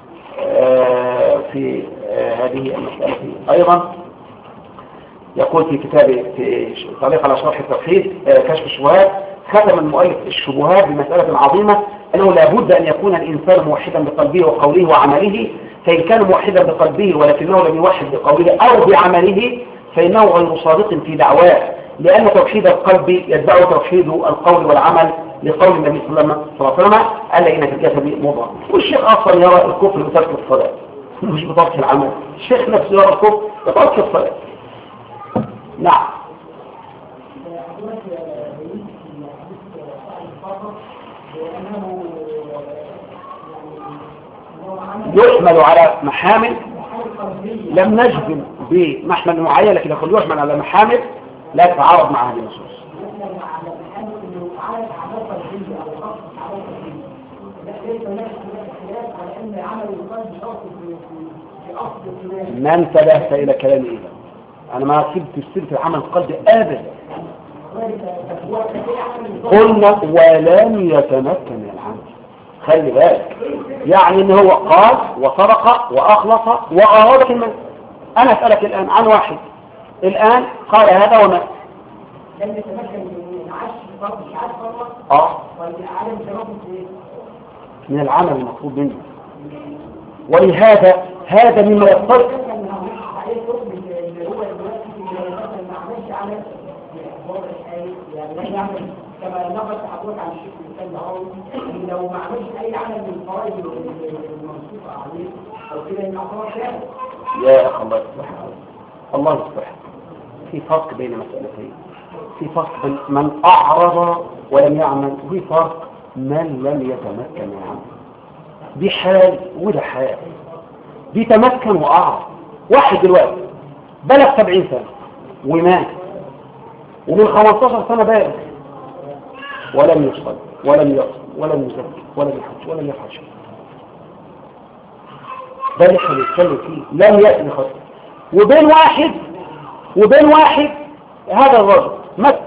في هذه المسألة أيضا يقول في كتابه في تعليق على شرح التوحيد كشف الشبهات، ختم المؤلف الشبهات بمسألة عظيمة، أنه لابد أن يكون الإنسان موحدا بقلبه وقوله وعمله، فإن كان موحدا بقلبه ولكنه لم يوحد بقوله أو بعمله فإنه غير صادق في دعواه، لأن توحيد القلب يتبع توحيد القول والعمل، لقول النبي صلى الله عليه وسلم ألا إن في الجسد مضغة. والشيخ أصلا يرى الكفر بترك الصلاة مش بترك العمل، الشيخ نفسه يرى الكفر بترك الصلاة. نعم. يحمل على محامل، لم نجزم بمحمل معين، لكن يقول يحمل على محامل لا تتعارض مع هذه النصوص. ما انتبهت إلى كلامي إذا أنا ما سبت سيرة العمل القلبي أبدا. قلنا ولم يتمكن من العمل. خلي بالك يعني ان هو قال وصدق واخلص واراد كلمه. انا اسالك الان عن واحد الان قال هذا وما لم يتمكن من عشر فرض شعار فرض والعالم شرطه من العمل المطلوب منه. ولهذا هذا مما يضطر كما نقص حضرتك عن الشيخ الإنسان الهوي لو ما عملش أي عمل من الفوائد المنصوصة عليه أو كده ينعطوها كامل. يا أخي الله يصلح الله يصلح. في فرق بين مسألتين. في فرق بين من أعرض ولم يعمل وفي فرق من لم يتمكن من العمل. دي حال وده حال. دي تمكن وأعرض. واحد دلوقتي بلغ 70 سنة ومات ومن 15 سنة بالغ ولم يصل ولم يصل ولم يزكي ولم يحج ولم يفعل شيء. ده اللي احنا بنتكلم فيه. لم يأتي خطأ. وبين واحد هذا الرجل مات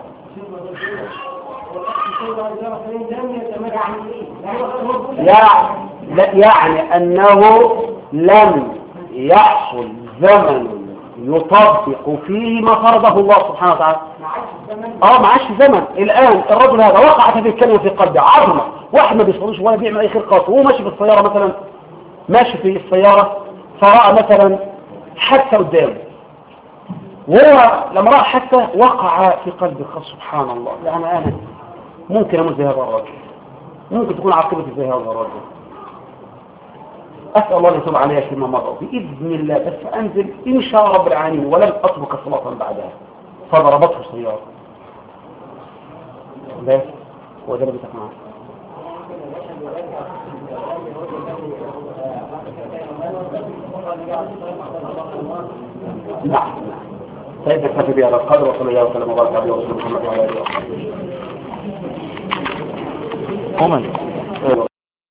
يعني أنه لم يحصل زمن يطبق فيه ما فرضه الله سبحانه وتعالى. ما عادش زمن. الآن الرجل هذا وقعت هذه الكلمة في قلبه عظمة. واحد ما بيصلوش ولا بيعمل أي خير قاطع وهو ماشي في السيارة مثلا ماشي في السيارة فرأى مثلا حادثة قدامه وهو لما رأى حادثة وقع في قلبه سبحان الله يعني أنا ممكن أموت زي هذا الرجل ممكن تكون عاقبتي زي هذا الرجل. أسأل الله أن يتوب عليها فيما مضى بإذن الله بس أنزل إن شاء رب العالمين ولن أترك صلاة بعدها فضربته سيارة. بس هو ده اللي بتقنعه. نعم طيب نكتفي بهذا القدر وصلى الله وسلم وبارك على رسول محمد وعلى اله وصحبه.